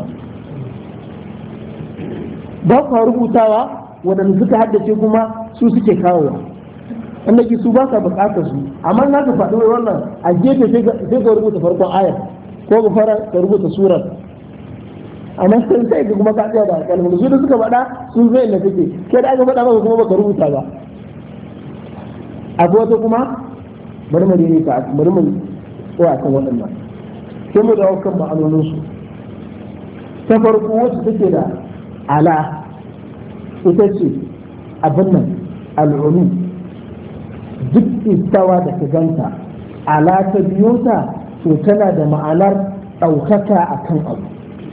بقى ربطاوا wadanda suka haddace kuma su suke kawowa annabi su ba ka bukatar su amma na ka faɗi wannan a gefe sai ka rubuta farkon ayar ko ka fara ka rubuta surar amma sai sai ka kuma ka tsaya da kalmar su da suka faɗa sun zai na kake kai da aka faɗa maka kuma baka rubuta ba akwai wata kuma bari mu ne ka bari mu tsaya kan waɗannan sai mu dawo kan ma'anonin su ta farko wacce take da ala ita ce abin nan al'ulu duk istawa da ka ganta ala ta biyo ta to tana da ma'anar ɗaukaka a kan abu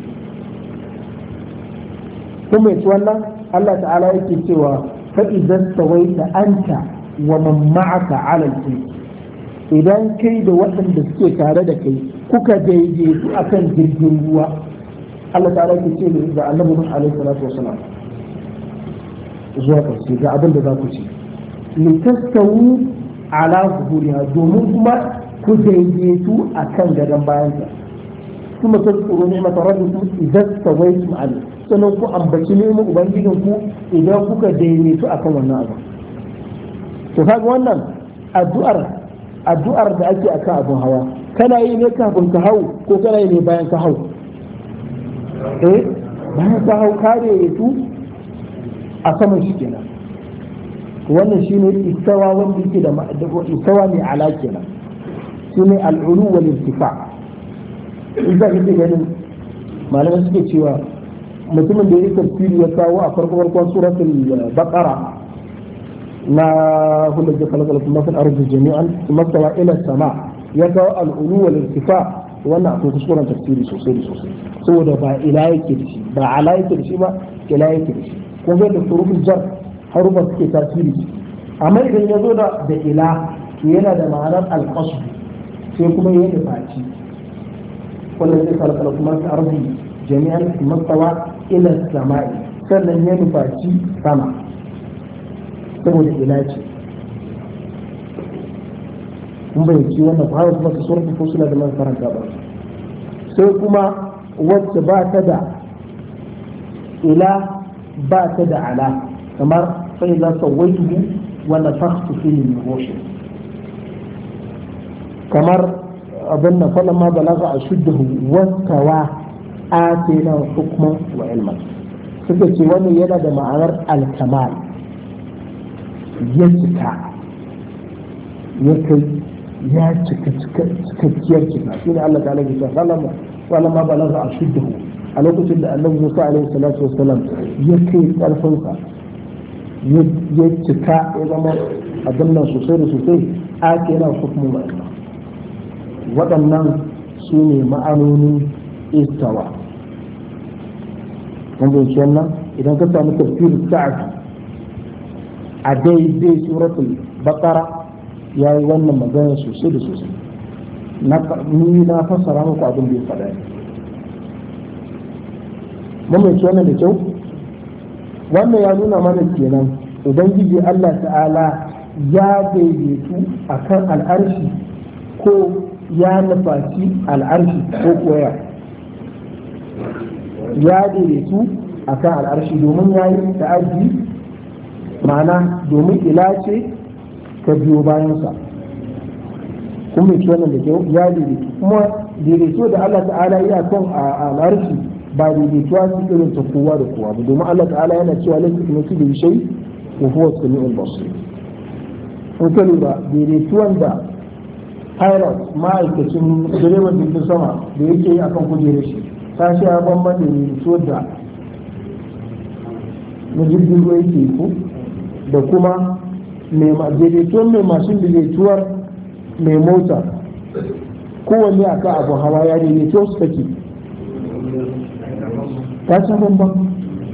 kuma yace wannan Allah ta'ala yake cewa fa idan tawaita anta wa man ma'aka ala al idan kai da waɗanda suke tare da kai kuka daidaitu akan jirgin ruwa Allah ta'ala yake ce da Annabi Nuh alaihi salatu wasalam zuwa ƙarshe ga abin da za ku ci litastawu ala zuhuriha domin kuma ku daidaitu a kan gadon bayansa kuma ta tsoro ne mata rabbikum idan stawaitum ala sannan ku ambaci ne mu ubangijin ku idan kuka daidaitu akan wannan abu to kaga wannan addu'ar addu'ar da ake akan abun hawa kana yi ne kafin ka hau ko kana yi ne bayan ka hau eh bayan ka hau ka daidaitu a saman shi kenan wannan shine istawa wanda yake da istawa ne ala kenan shine al-ulu wal irtifa idan kake ganin malamai suke cewa mutumin da yake tafsiri ya kawo a farko farkon suratul baqara na kullu da khalaqa lakum ma fil ardi jami'an thumma stawa ila sama ya kawo al-ulu wal irtifa wannan akwai kuskuren tafsiri sosai da sosai saboda ba ila yake da shi ba ala yake da shi ba ila yake da shi ko zai da surufin jar harufa suke tasiri amma idan ya zo da da ila to yana da ma'anar alqasd sai kuma ya da faci wannan zai kalkala kuma ta arzi jami'an mastawa ila samai sannan ya nufaci sama saboda ila ce kun bayyanci wannan ba kuma su surufin fusula da man karanta ba sai kuma wacce ba ta da ila ba ta da ala kamar sai za sawaitu wa nafakhtu fihi min ruhi kamar abin nan falan ma balaga a shuddahu wastawa atina hukman wa ilman suka ce wannan yana da ma'anar alkamal ya cika ya kai ya cika cikakkiyar cika shi ne Allah ta'ala ya ce falan ma balaga a shuddahu a lokacin da annabi Musa alaihi salatu wassalam ya kai karfinsa ya cika ya zama abin nan sosai da sosai atina hukman wa ilman waɗannan su ne ma'anonin istawa wanda yake wannan idan ka samu tafsirin sa'ad a daidai suratul baqara ya yi wannan magana sosai da sosai ni na fassara muku abin da ya faɗa ne mun mai wannan da kyau wannan ya nuna mana kenan ubangiji Allah ta'ala ya daidaitu akan al'arshi ko ya nufaci al'arshi ko koya ya daidaitu a kan al'arshi domin ya yi ta'addi ma'ana domin ila ce ka biyo bayansa kuma mai wannan da kyau ya daidaitu kuma daidaito da Allah ta'ala ya kan al'arshi ba daidaituwa su irin ta kowa da kowa ba domin Allah ta'ala yana cewa laifin kuma su da shai wa huwa sami'ul basir in ka lura daidaituwan da pilot ma'aikacin direban jirgin sama da yake yi akan kujerar shi ta sha bamban da daidaituwar da na jirgin ruwa yake ko da kuma daidaituwar mai mashin daidaituwar mai mota kowanne akan abu hawa ya daidaituwar su take ta sha bamban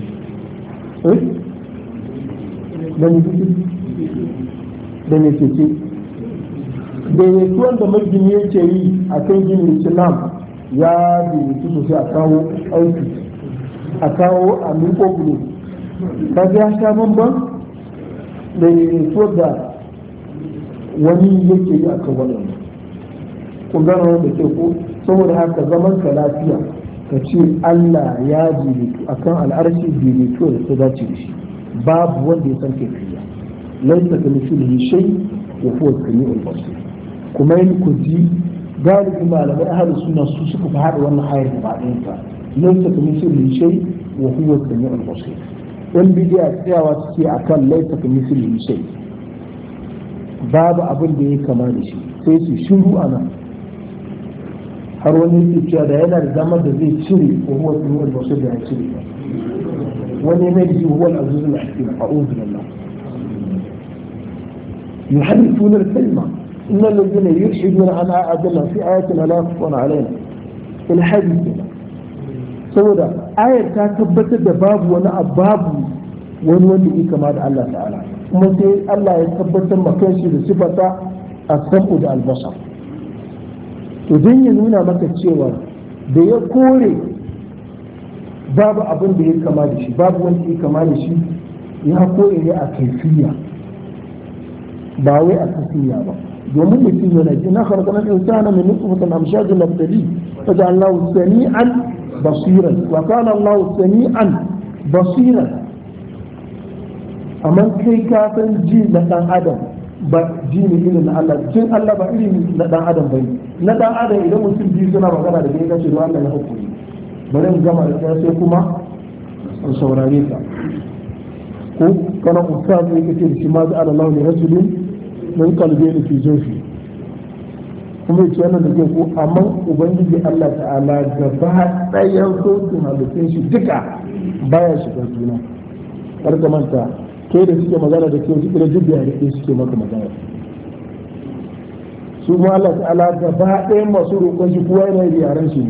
da ne da ne keke daidaituwan da magini yake yi a kan ginin islam ya daidaitu sosai a kawo aiki a kawo a miko gudu ka ya sha bamban da daidaituwar da wani yake yi a kan wannan kun gano wanda ke ko saboda haka zaman ka lafiya ka ce Allah ya daidaitu a kan al'arshi daidaituwa da ta dace da shi babu wanda ya san kaifiya laisa ka mislihi shay wa huwa as-sami'ul basir kuma yin ku ji galibin malamai ahalus sunna su suka fi haɗa wannan ayar gaba ɗayan ta laisa ka mislihi shay wa huwa as-sami'ul basir dan bidiya tsayawa suke akan laisa ka mislihi shay babu abin da ya kama da shi sai su shiru a nan har wani yake cewa da yana da damar da zai cire wa huwa as-sami'ul basir da ya cire wani mai da shi huwa al-azizul hakim a'udhu billah يحرفون الكلمة إن الذين يلحدون عن آياتنا في آياتنا لا يخفون علينا الحديث saboda ayar ta tabbatar da babu wani babu wani wanda yake kama da Allah ta'ala kuma sai Allah ya tabbatar ma kanshi da sifata as-sam'u da al-basar to dan ya nuna maka cewa da ya kore babu abin da ya kama da shi babu wanda ya kama da shi ya kore ne a kaifiya ba wai a tafiya ba domin mutum yana ji na kharqana insana min nutfatin amshajin nabtali faja'alnahu sami'an basiran wa kana Allahu sami'an basiran amma kai ka san ji na dan adam ba ji ne irin na Allah jin Allah ba irin na dan adam bane na dan adam idan mutum ji suna magana da kai kace to Allah ya hukumi bari mu gama da sai kuma an saurare ka ko kana ustaz ne kace da shi ma da Allah ne rajulin mun kalbe ni fi jofi kuma yace wannan da ke ko amma ubangiji Allah ta'ala gaba ɗayan sautin halittun shi duka baya shiga juna kar ka manta kai da suke magana da ke suke da jibbiya da ke suke maka magana su ma Allah ta'ala gaba ɗayan masu roƙon shi kowa yana da yaran shi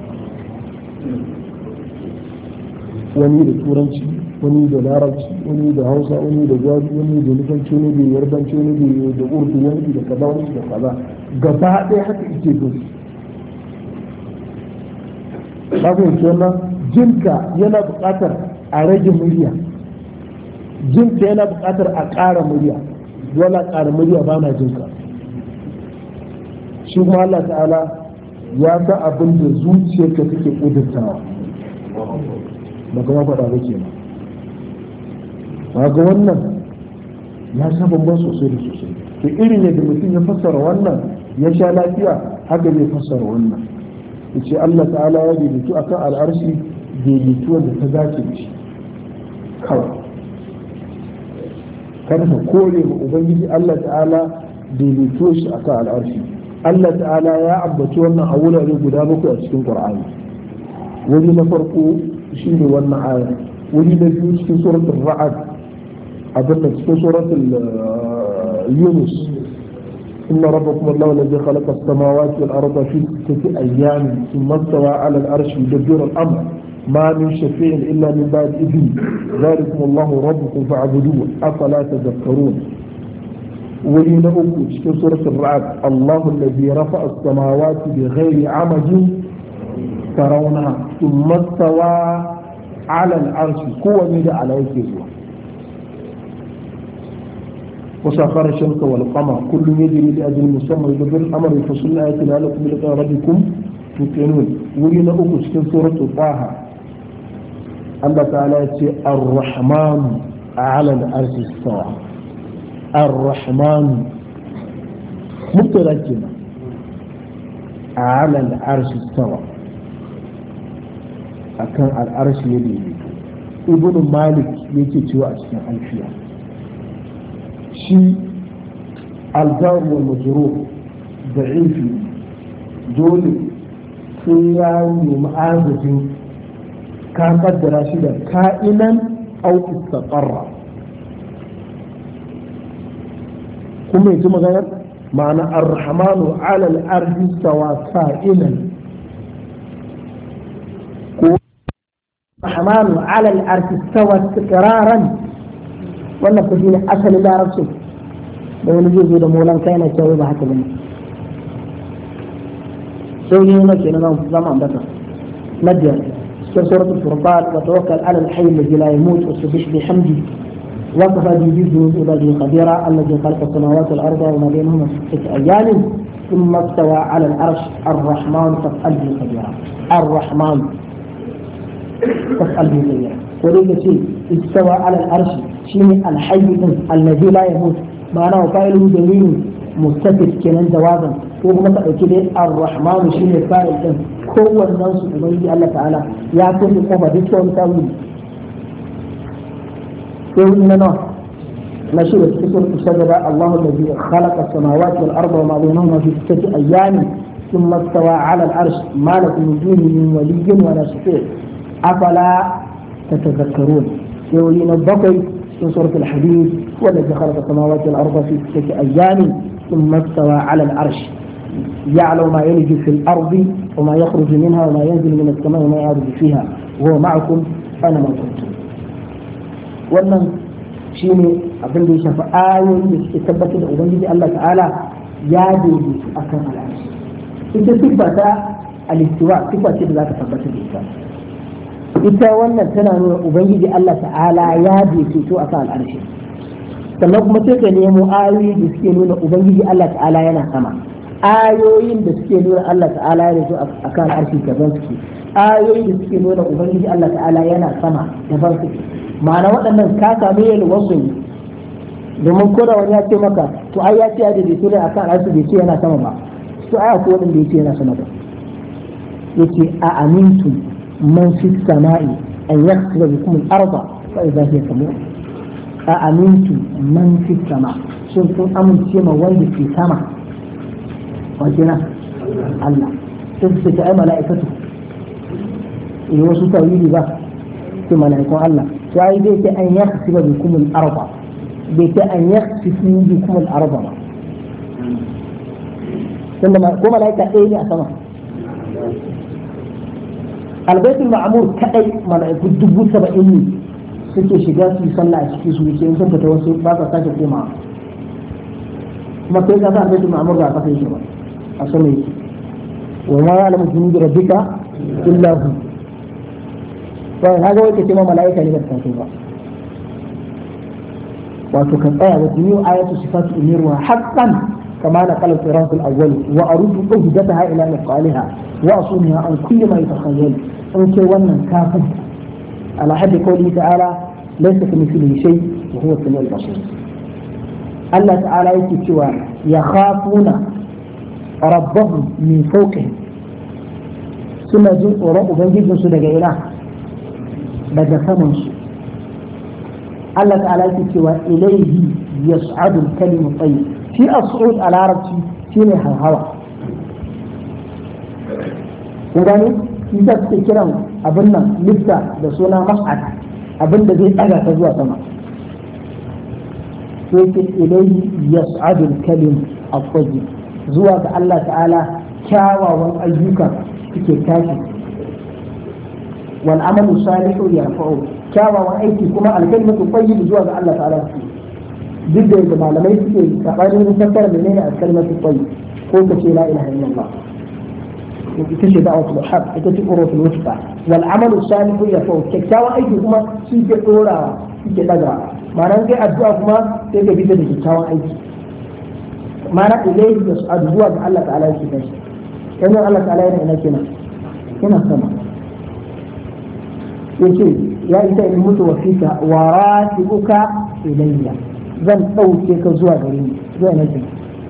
wani da turanci wani da larabci wani da hausa wani da gwaji wani da nufanci wani da yarbanci wani da urdu wani da kaza wani da kaza gaba ɗaya haka ike dosu ba ku yanke wannan jinka yana buƙatar a rage murya jinka yana buƙatar a ƙara murya dole ƙara murya ba na jinka shi kuma Allah ta'ala ya ga abin da zuciyarka take ƙudurtawa ba kuma faɗa ba kenan ga wannan ya sha bamban sosai da sosai to irin yadda mutum ya fassara wannan ya sha lafiya haka zai fassara wannan yace Allah ta'ala ya daidaitu akan al'arshi daidaituwar da ta dace da shi kawai kada ka kore wa ubangiji Allah ta'ala daidaituwar shi akan al'arshi Allah ta'ala ya ambaci wannan a wurare guda bakwai a cikin Qur'ani wuri na farko shine wannan aya wuri na biyu cikin suratul ra'd abin da cikin suratul yunus إن ربكم الله الذي خلق السماوات والأرض في ستة أيام ثم استوى على العرش يدبر الأمر ما من شفيع إلا من بعد إذن ذلكم الله ربكم فاعبدوه أفلا تذكرون ولينا أقول في سورة الرعد الله الذي رفع السماوات بغير عمد ترونها ثم استوى على العرش قوة ندى على وجهه وسخر الشمس والقمر كل يجري لأجل مسمى يدبر الأمر يفصل الآيات لعلكم بلقاء ربكم توقنون ولينا أقول في سورة طه الله تعالى يقول الرحمن على العرش استوى الرحمن مترجمة على العرش استوى أكان العرش يدي ابن مالك يجي توا أشكال ألفية شيء الجار والمجرور ضعيف دول سيان ومعازف كان قدر راشدا كائنا أو استقر كم يتم غير معنى الرحمن على الأرض سوى كائنا الرحمن على الأرض سوى استقرارا wannan ku shine asalin larabci da wani zai zo da molan kai na cewa ba haka bane sai ne nake na zama ambata nadiya cikin suratul furqan wa tawakkal ala al-hayy alladhi la yamut wa sabbih bihamdi wa kafa bi dhikri ibadihi khabira alladhi khalaqa as-samawati wal arda wa ma bainahuma fi sittati ayamin thumma istawa ala al-arsh ar-rahman fas'al bihi khabira ar-rahman fas'al bihi khabira ko dai ce istawa ala al-arsh شيء الحي الذي لا يموت معناه فاعل دليل مستتر كنان جوابا هو مثلا كده الرحمن شيء فاعل هو الناس يبين الله تعالى يا كل قوة دكتور تاويل يقول لنا نشير في سورة الشجرة الله الذي خلق السماوات والأرض وما بينهما في ستة أيام ثم استوى على العرش ما لكم من دونه من ولي ولا شفيع أفلا تتذكرون يقول لنا البقي في سورة الحديد والذي خلق السماوات والأرض في ستة أيام ثم استوى على العرش يعلم ما يلج في الأرض وما يخرج منها وما ينزل من السماء وما يعرج فيها وهو معكم أنا ما كنتم wannan shine abin da ya shafi ayoyi da suke tabbatar da ubangiji Allah ta'ala ya daidaitu akan al'arshi ita sifa ta al-istiwa sifa ce da za ta tabbatar da ita ita wannan tana nuna ubangiji Allah ta'ala ya daidaito a kan al'arshi sannan kuma sai ka nemo ayoyi da suke nuna ubangiji Allah ta'ala yana sama ayoyin da suke nuna Allah ta'ala ya daidaito a kan al'arshi daban suke ayoyi da suke nuna ubangiji Allah ta'ala yana sama daban suke ma'ana waɗannan ka samu yin wasu domin ko da wani ya ce maka to ai ya ce ya daidaito ne a kan al'arshi bai ce yana sama ba to ai akwai wanda ya ce yana sama ba yace a amintum من في السماء أن يخسف بكم الأرض فإذا هي تمور أأمنتم من في السماء شنتم أمن شيما وين في السماء وجنا الله تثبت أي ملائكته يوسف تأويل ذا في ملائكة الله فأي بيت أن يخسف بكم الأرض بيت أن يخسف بكم الأرض ثم ملائكة أين أسماء albaitul ma'mur kadai mala'iku dubu saba'in ne suke shiga su yi sallah a cikin su wuce in sun fita wasu ba sa sake koma kuma kai ka san albaitul ma'mur ba ka kai shi ba a sama yake wa ma ya'lamu junuda rabbika illa hu to kaga wai kace ma mala'ika ne ba ta kai ba wato kan tsaya wa tuniyu ayatu sifatu umirwa haqqan kama na qala al-firaq al-awwal wa arudu uhdataha ila miqaliha wa asuniha an kulli ma yatakhayyal in ce wannan kafin ala haddi qawli ta'ala laysa kamithlihi shay wa huwa as-sami'ul basir Allah ta'ala yake cewa ya khafuna rabbahum min fawqihim suna jin tsoron ubangijinsu daga ina daga saman su Allah ta'ala yake cewa ilaihi yas'adu al-kalimu tayyib shi as-su'ud a larabci shine hawa kun gane shi da suke kiran abin nan lifta da suna mas'ad abin da zai daga ta zuwa sama sai ke ilaihi yas'adu al-kalimu at-tayyib zuwa ga Allah ta'ala kyawawan ayyuka suke tashi wal amalu salihu yarfa'u kyawawan aiki kuma alkalmatu tayyib zuwa ga Allah ta'ala duk da yadda malamai suke sabanin fassara menene alkalmatu tayyib ko ka ce la ilaha illallah ita ce da'watul haq ita ce qurratul wusta wal amalu salihu yarfa'u kyawawan aiki kuma shi ke dorawa shi ke daga ma'anar kai addu'a kuma sai ka bi da kyawawan aiki ma'ana ilayhi yas'adu zuwa ga Allah ta'ala yake tashi yanzu Allah ta'ala yana ina kenan yana sama yace ya ita in mutu wa fika wa ratibuka ilayya zan dauke ka zuwa gare ni zuwa nake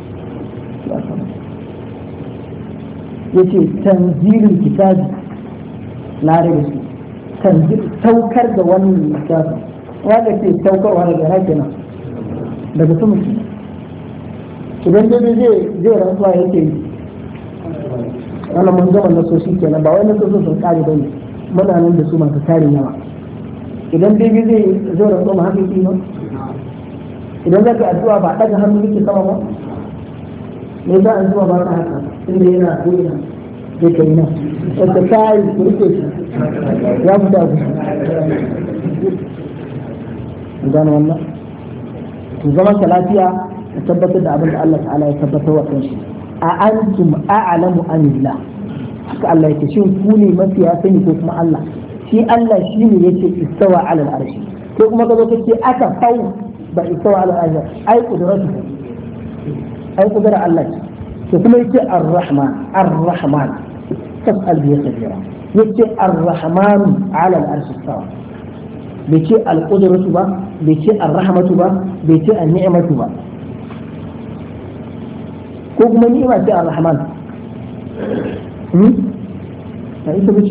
yace tanzilul kitabi la raiba fi tanzil saukar da wannan littafi wanda ke saukarwa daga nake nan daga sama idan dai zai zai rantsuwa yake yi wannan mun gama nasoshi kenan ba wai nasoshi sun kare bane muna nan da su masu tarin yawa idan dai zai zai rantsuwa ma haka yi ba idan zaka addu'a ba daga hannu yake sama ba me za a zuwa ba ka haka inda yana koyi zai kai na wata kai ku rike shi ya fita ku gano wannan to zaman ka lafiya ka tabbatar da abin da Allah ta'ala ya tabbatar wa kanshi a antum a'lamu amillah haka Allah yake shin ku ne mafiya sani ko kuma Allah shi Allah shi ne yake istawa ala al-arshi ko kuma kazo kace aka fau ba istawa ala al-arshi ai kudratu ai kudura Allah to kuma yake ar-rahman ar-rahman tasal bi khabira yake ar-rahman ala al-arshi istawa bai ce al-qudratu ba bai ce ar-rahmatu ba bai ce an-ni'matu ba ko kuma ni'ima ce ar-rahman hmm ta ita bace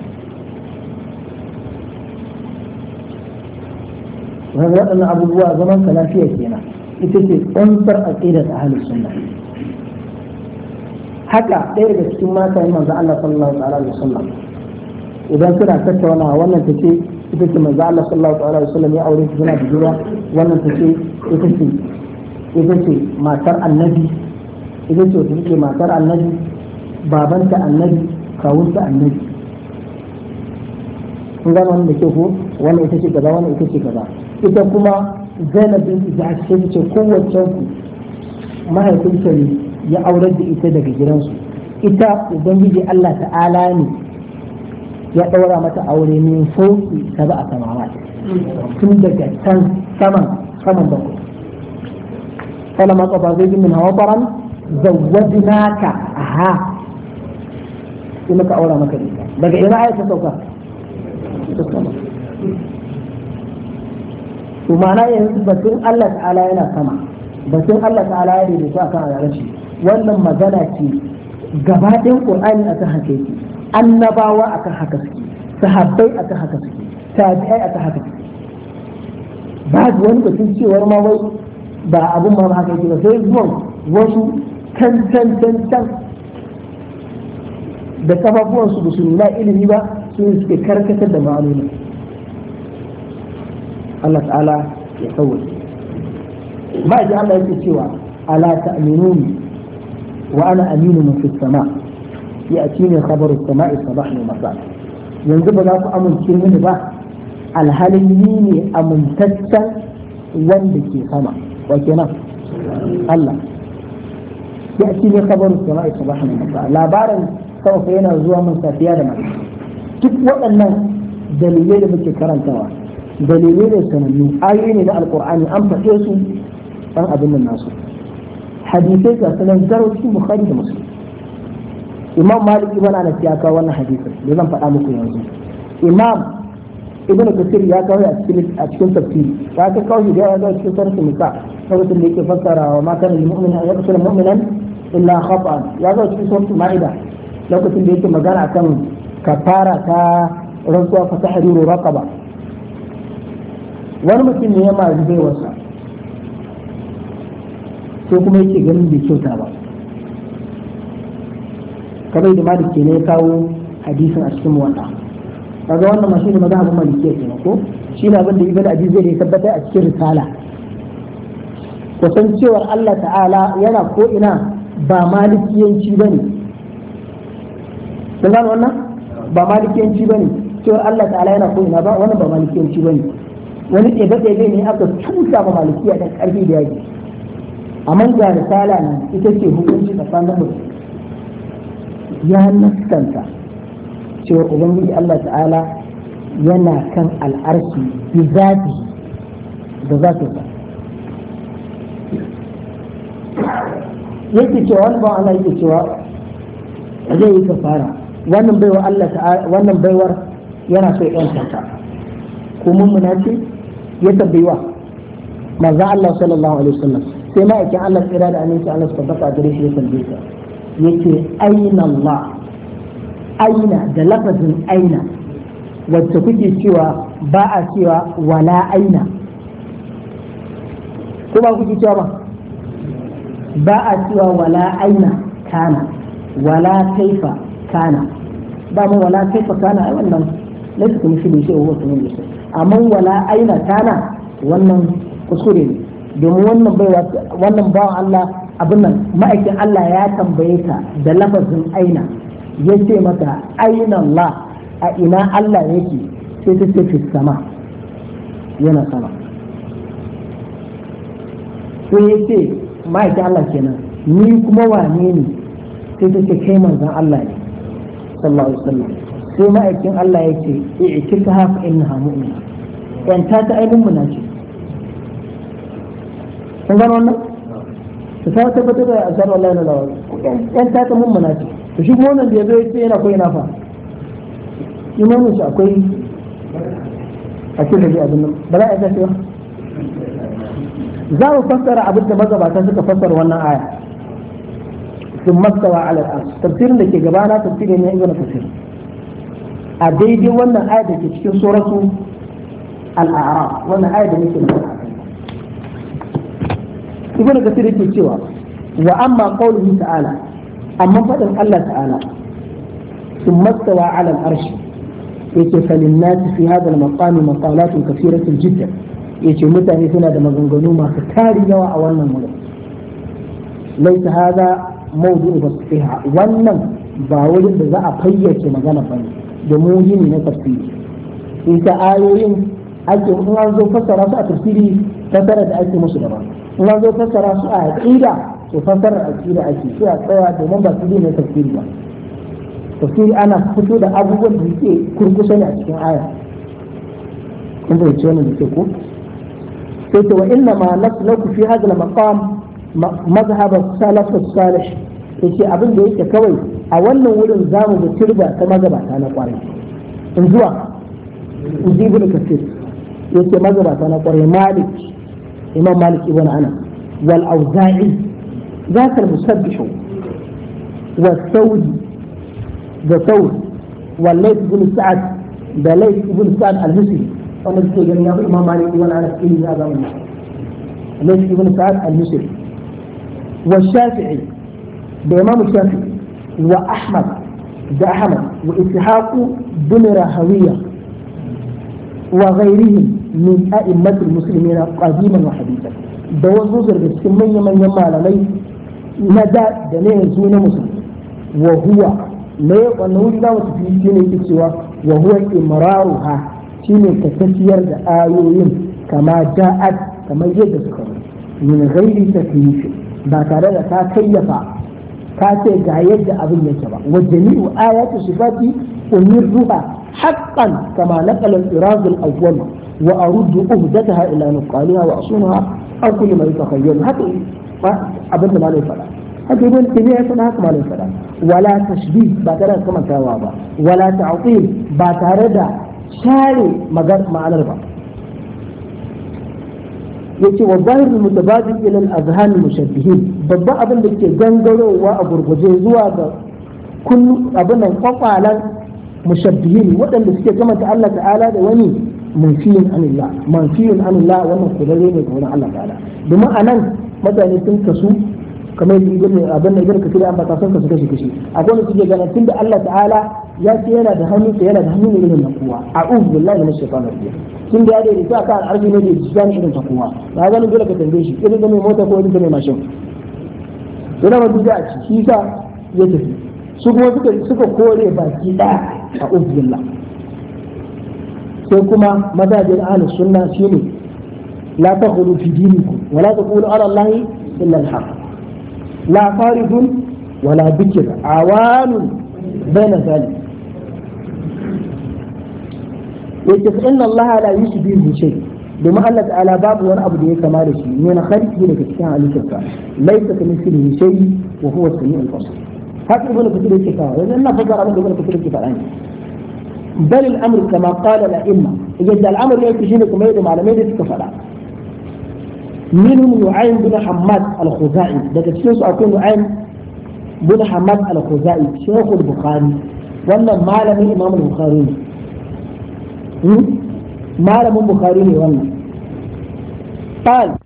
wannan wadannan abubuwa zaman ka lafiya kenan ita ce tsantsar aqidar ahlus sunna haka ɗaya daga cikin matayen manzo Allah sallallahu alaihi wasallam idan suna tattauna wannan tace ita ce manzo Allah sallallahu alaihi wasallam ya aure su suna da jura wannan tace ita ce ita ce matar annabi ita ce wata take matar annabi babanta annabi kawunta annabi kun gano wannan da ke ko wannan ita ce kaza wannan ita ce kaza ita kuma Zainab binti Jahsh ce kowace ku mahaifinta ne ya aurar da ita daga gidansu ita ubangiji Allah ta'ala ne ya daura mata aure ne sauki ta ba a samawa tun daga can saman saman bakwai فلما قضى زيد منها وطرا زوجناك أها إنك أولى مكان بقى إلى آية تسوكا ومعنى بسين الله تعالى هنا سمع بسين الله تعالى يدي بساء كان على رشي ولما زلتي gabaɗin ƙur'ani akan haka yake annabawa akan haka suke sahabbai akan haka suke tabi'ai akan haka suke babu wani batun cewar ma wai ba abun ma haka yake ba sai zuwan wasu can can can can da kafafuwan su su nuna ilimi ba su suke karkatar da ma'anoni Allah ta'ala ya tsawo ba ji Allah yake cewa ala ta'minuni وأنا أمين من في السماء يأتيني خبر السماء صباح ومساء yanzu ba za ku amince mini ba alhalin ni ne amintaccen wanda ke sama wa kenan Allah ya ci ne kabarin sama'i sabahan masa labarin sama yana zuwa mun safiya da mai duk waɗannan dalilai da muke karantawa dalilai da sanannu ayoyi ne na alqur'ani an faɗe su dan abin nan nasu hadisai ga sanan zaro cikin bukhari da muslim imam malik ibn anas ya kawo wannan hadisin da zan faɗa muku yanzu imam ibn kasir ya kawo a cikin a cikin tafsiri ya ka kawo shi da ya kawo cikin sarfin nisa sarfin da yake fassara wa ma kana lil mu'mina an yaqtula mu'minan illa khata'an ya zo cikin suratul ma'ida lokacin da yake magana akan kafara ta rantsuwa fa tahriru raqaba wani mutum ne ya mari baiwarsa sai kuma yake ganin bai kyauta ba kamar da malik ke ne ya kawo hadisin a cikin muwatta kaga wannan ma shine mazhabin malikiya kenan ko shi ne abin da ibn abi zai ya tabbata a cikin risala kusan cewar Allah ta'ala yana ko ina ba malikiyanci bane kun gano wannan ba malikiyanci bane cewar Allah ta'ala yana ko ina ba wannan ba malikiyanci bane wani ɗebe ɗebe ne aka tusa ba malikiya da ƙarfi da yaji amma ga risala nan ita ce hukunci tsakanin mutum ya naskanta cewar ubangiji Allah ta'ala yana kan al'arshi bi zati da zati sa yake cewa wani ba Allah yake cewa zai yi kafara wannan baiwar Allah ta'ala wannan baiwar yana so ya ta ko mun munafi ya tabbiwa manzo Allah sallallahu alaihi wasallam sai ma yake Allah tsira da aminci Allah tabbata gare shi ya tambaye ka yake aina Allah aina da lafazin aina wacce kuke cewa ba a cewa wala aina ko ba kuke cewa ba ba a cewa wala aina kana wala kaifa kana ba mu wala kaifa kana ai wannan laifin kuma shi ne shi wa kuma ne amma wala aina kana wannan kuskure ne domin wannan baiwa wannan bawan Allah abin nan ma'aikin Allah ya tambaye ka da lafazin aina ya ce mata aina Allah a ina Allah yake sai ta ce fi sama yana sama sai ya ce ma'aikin Allah kenan ni kuma wane ne sai ta ce kai manzon Allah ne sallallahu alaihi wasallam sai ma'aikin Allah ya ce i'tika fa innaha mu'mina yan ta ta aibun munafi kun gano wannan ta ta tabbatar da azar wallahi la ilaha yan ta ta mun munafi to shi kuma wannan da yazo yace yana koyi nafa imanin shi akwai a cikin da abin nan ba za a ga cewa za mu fassara abin da magabata suka fassara wannan aya sun mastawa ala al-arsh tafsirin da ke gabana tafsirin ne ibn kasir a daidai wannan aya da ke cikin suratu al-a'raf wannan aya da muke magana ibn kasir yake cewa wa amma qawluhu ta'ala amma fadin Allah ta'ala sun mastawa ala al-arsh yake falin-nas fi hadha al-maqami maqalatun kathiratun jiddan yace mutane suna da maganganu masu tari yawa a wannan wurin laisa hada mawdu'u basfiha wannan ba wurin da za a fayyace magana bane domin yini na tafsiri ita ayoyin ake in an zo fassara su a tafsiri fassara da ake musu daban in an zo fassara su a aqida to fassara aqida ake sai a tsaya domin ba su ne tafsiri ba tafsiri ana fito da abubuwan da suke kurkusa ne a cikin aya kun bai ce wannan da ke ko قلت وإنما نسلك في هذا المقام مذهب السلف الصالح yace abin da yake kawai a wannan wurin zamu ga turba ta magabata na kwarai in zuwa in ji ibn kasir yace magabata na kwarai malik imam malik ibn anas wal auza'i ذاك المسبح والثوري ذا ثور والليث بن سعد ذا ليث بن سعد المصري wanda suke gani ya fi imam malik ibn anas ilmi ya zama layth ibn sa'ad al-misri wa shafi'i da imam shafi'i wa ahmad da ahmad wa ishaq bin rahawiya wa ghayrihim min a'immat al-muslimin qadiman wa hadithan da wasu daga cikin manyan manyan malamai na da da ne yanzu na musulmi wa huwa ne wannan wuri za mu tafi shi ne yake cewa wa huwa imraruha shine ka tafiyar da ayoyin kama ja'at kamar yadda suka zo min ghairi takyif ba tare da ka kayyafa ka ce ga yadda abin yake ba wa jami'u ayatu sifati umirruha haqqan kama naqala al-iraz al-awwal wa aruddu uhdataha ila nuqaliha wa asunaha aw kulli ma yatakhayyalu haka abin da malai fada haka ibn tabi'a ya haka malai fada wala tashbih ba tare da kamantawa ba wala ta'til ba tare da share ma'anar ba yace wa zahirul mutabadil ila al-azhan al-mushabbihin babban abin da ke gangarowa a gurguje zuwa ga kullu abin nan kwakwalan mushabbihin waɗanda suke kamanta Allah ta'ala da wani manfiyin anillah manfiyin anillah wannan kudare ne ga wurin Allah ta'ala domin anan mutane sun kasu kamar ibn abin da ibn kasir an bata sun kasu kashi kashi akwai wanda suke ganin tunda Allah ta'ala ya ce yana da hannu sai yana da hannu ne irin na kowa a'udhu billahi minash shaitanir rajim tun da ya dai ta kan arzi ne da jisani irin ta kowa ba ganin dole ka tambaye shi irin da mai mota ko irin da mai mashin to da mutum a ci shi sa ya tafi su kuma suka suka kore baki daya a'udhu billah sai kuma mazajin ahlus sunna shine la takhulu fi dinikum wa la taqulu ala allahi illa al-haq la faridun wala bikr awanun bayna zalik yace fa inna allaha la yushbihu shay domin Allah ta'ala babu wani abu da ya kama da shi ne na kharki daga cikin halittarsa laisa kamithlihi shay wa huwa as-sami'ul basir haka ibn kathir yake kawo yanzu ina fagara abin da ibn kathir yake faɗa ne bal al-amr kama qala al-a'imma yadda al-amr yake shine kuma yadda malamai da suka faɗa minhum nu'aym bin hammad al-khuzai daga cikin su akwai nu'aym bin hammad al-khuzai shaykh al-bukhari wannan malamin imam al-bukhari ne malamin bukhari ne wannan قال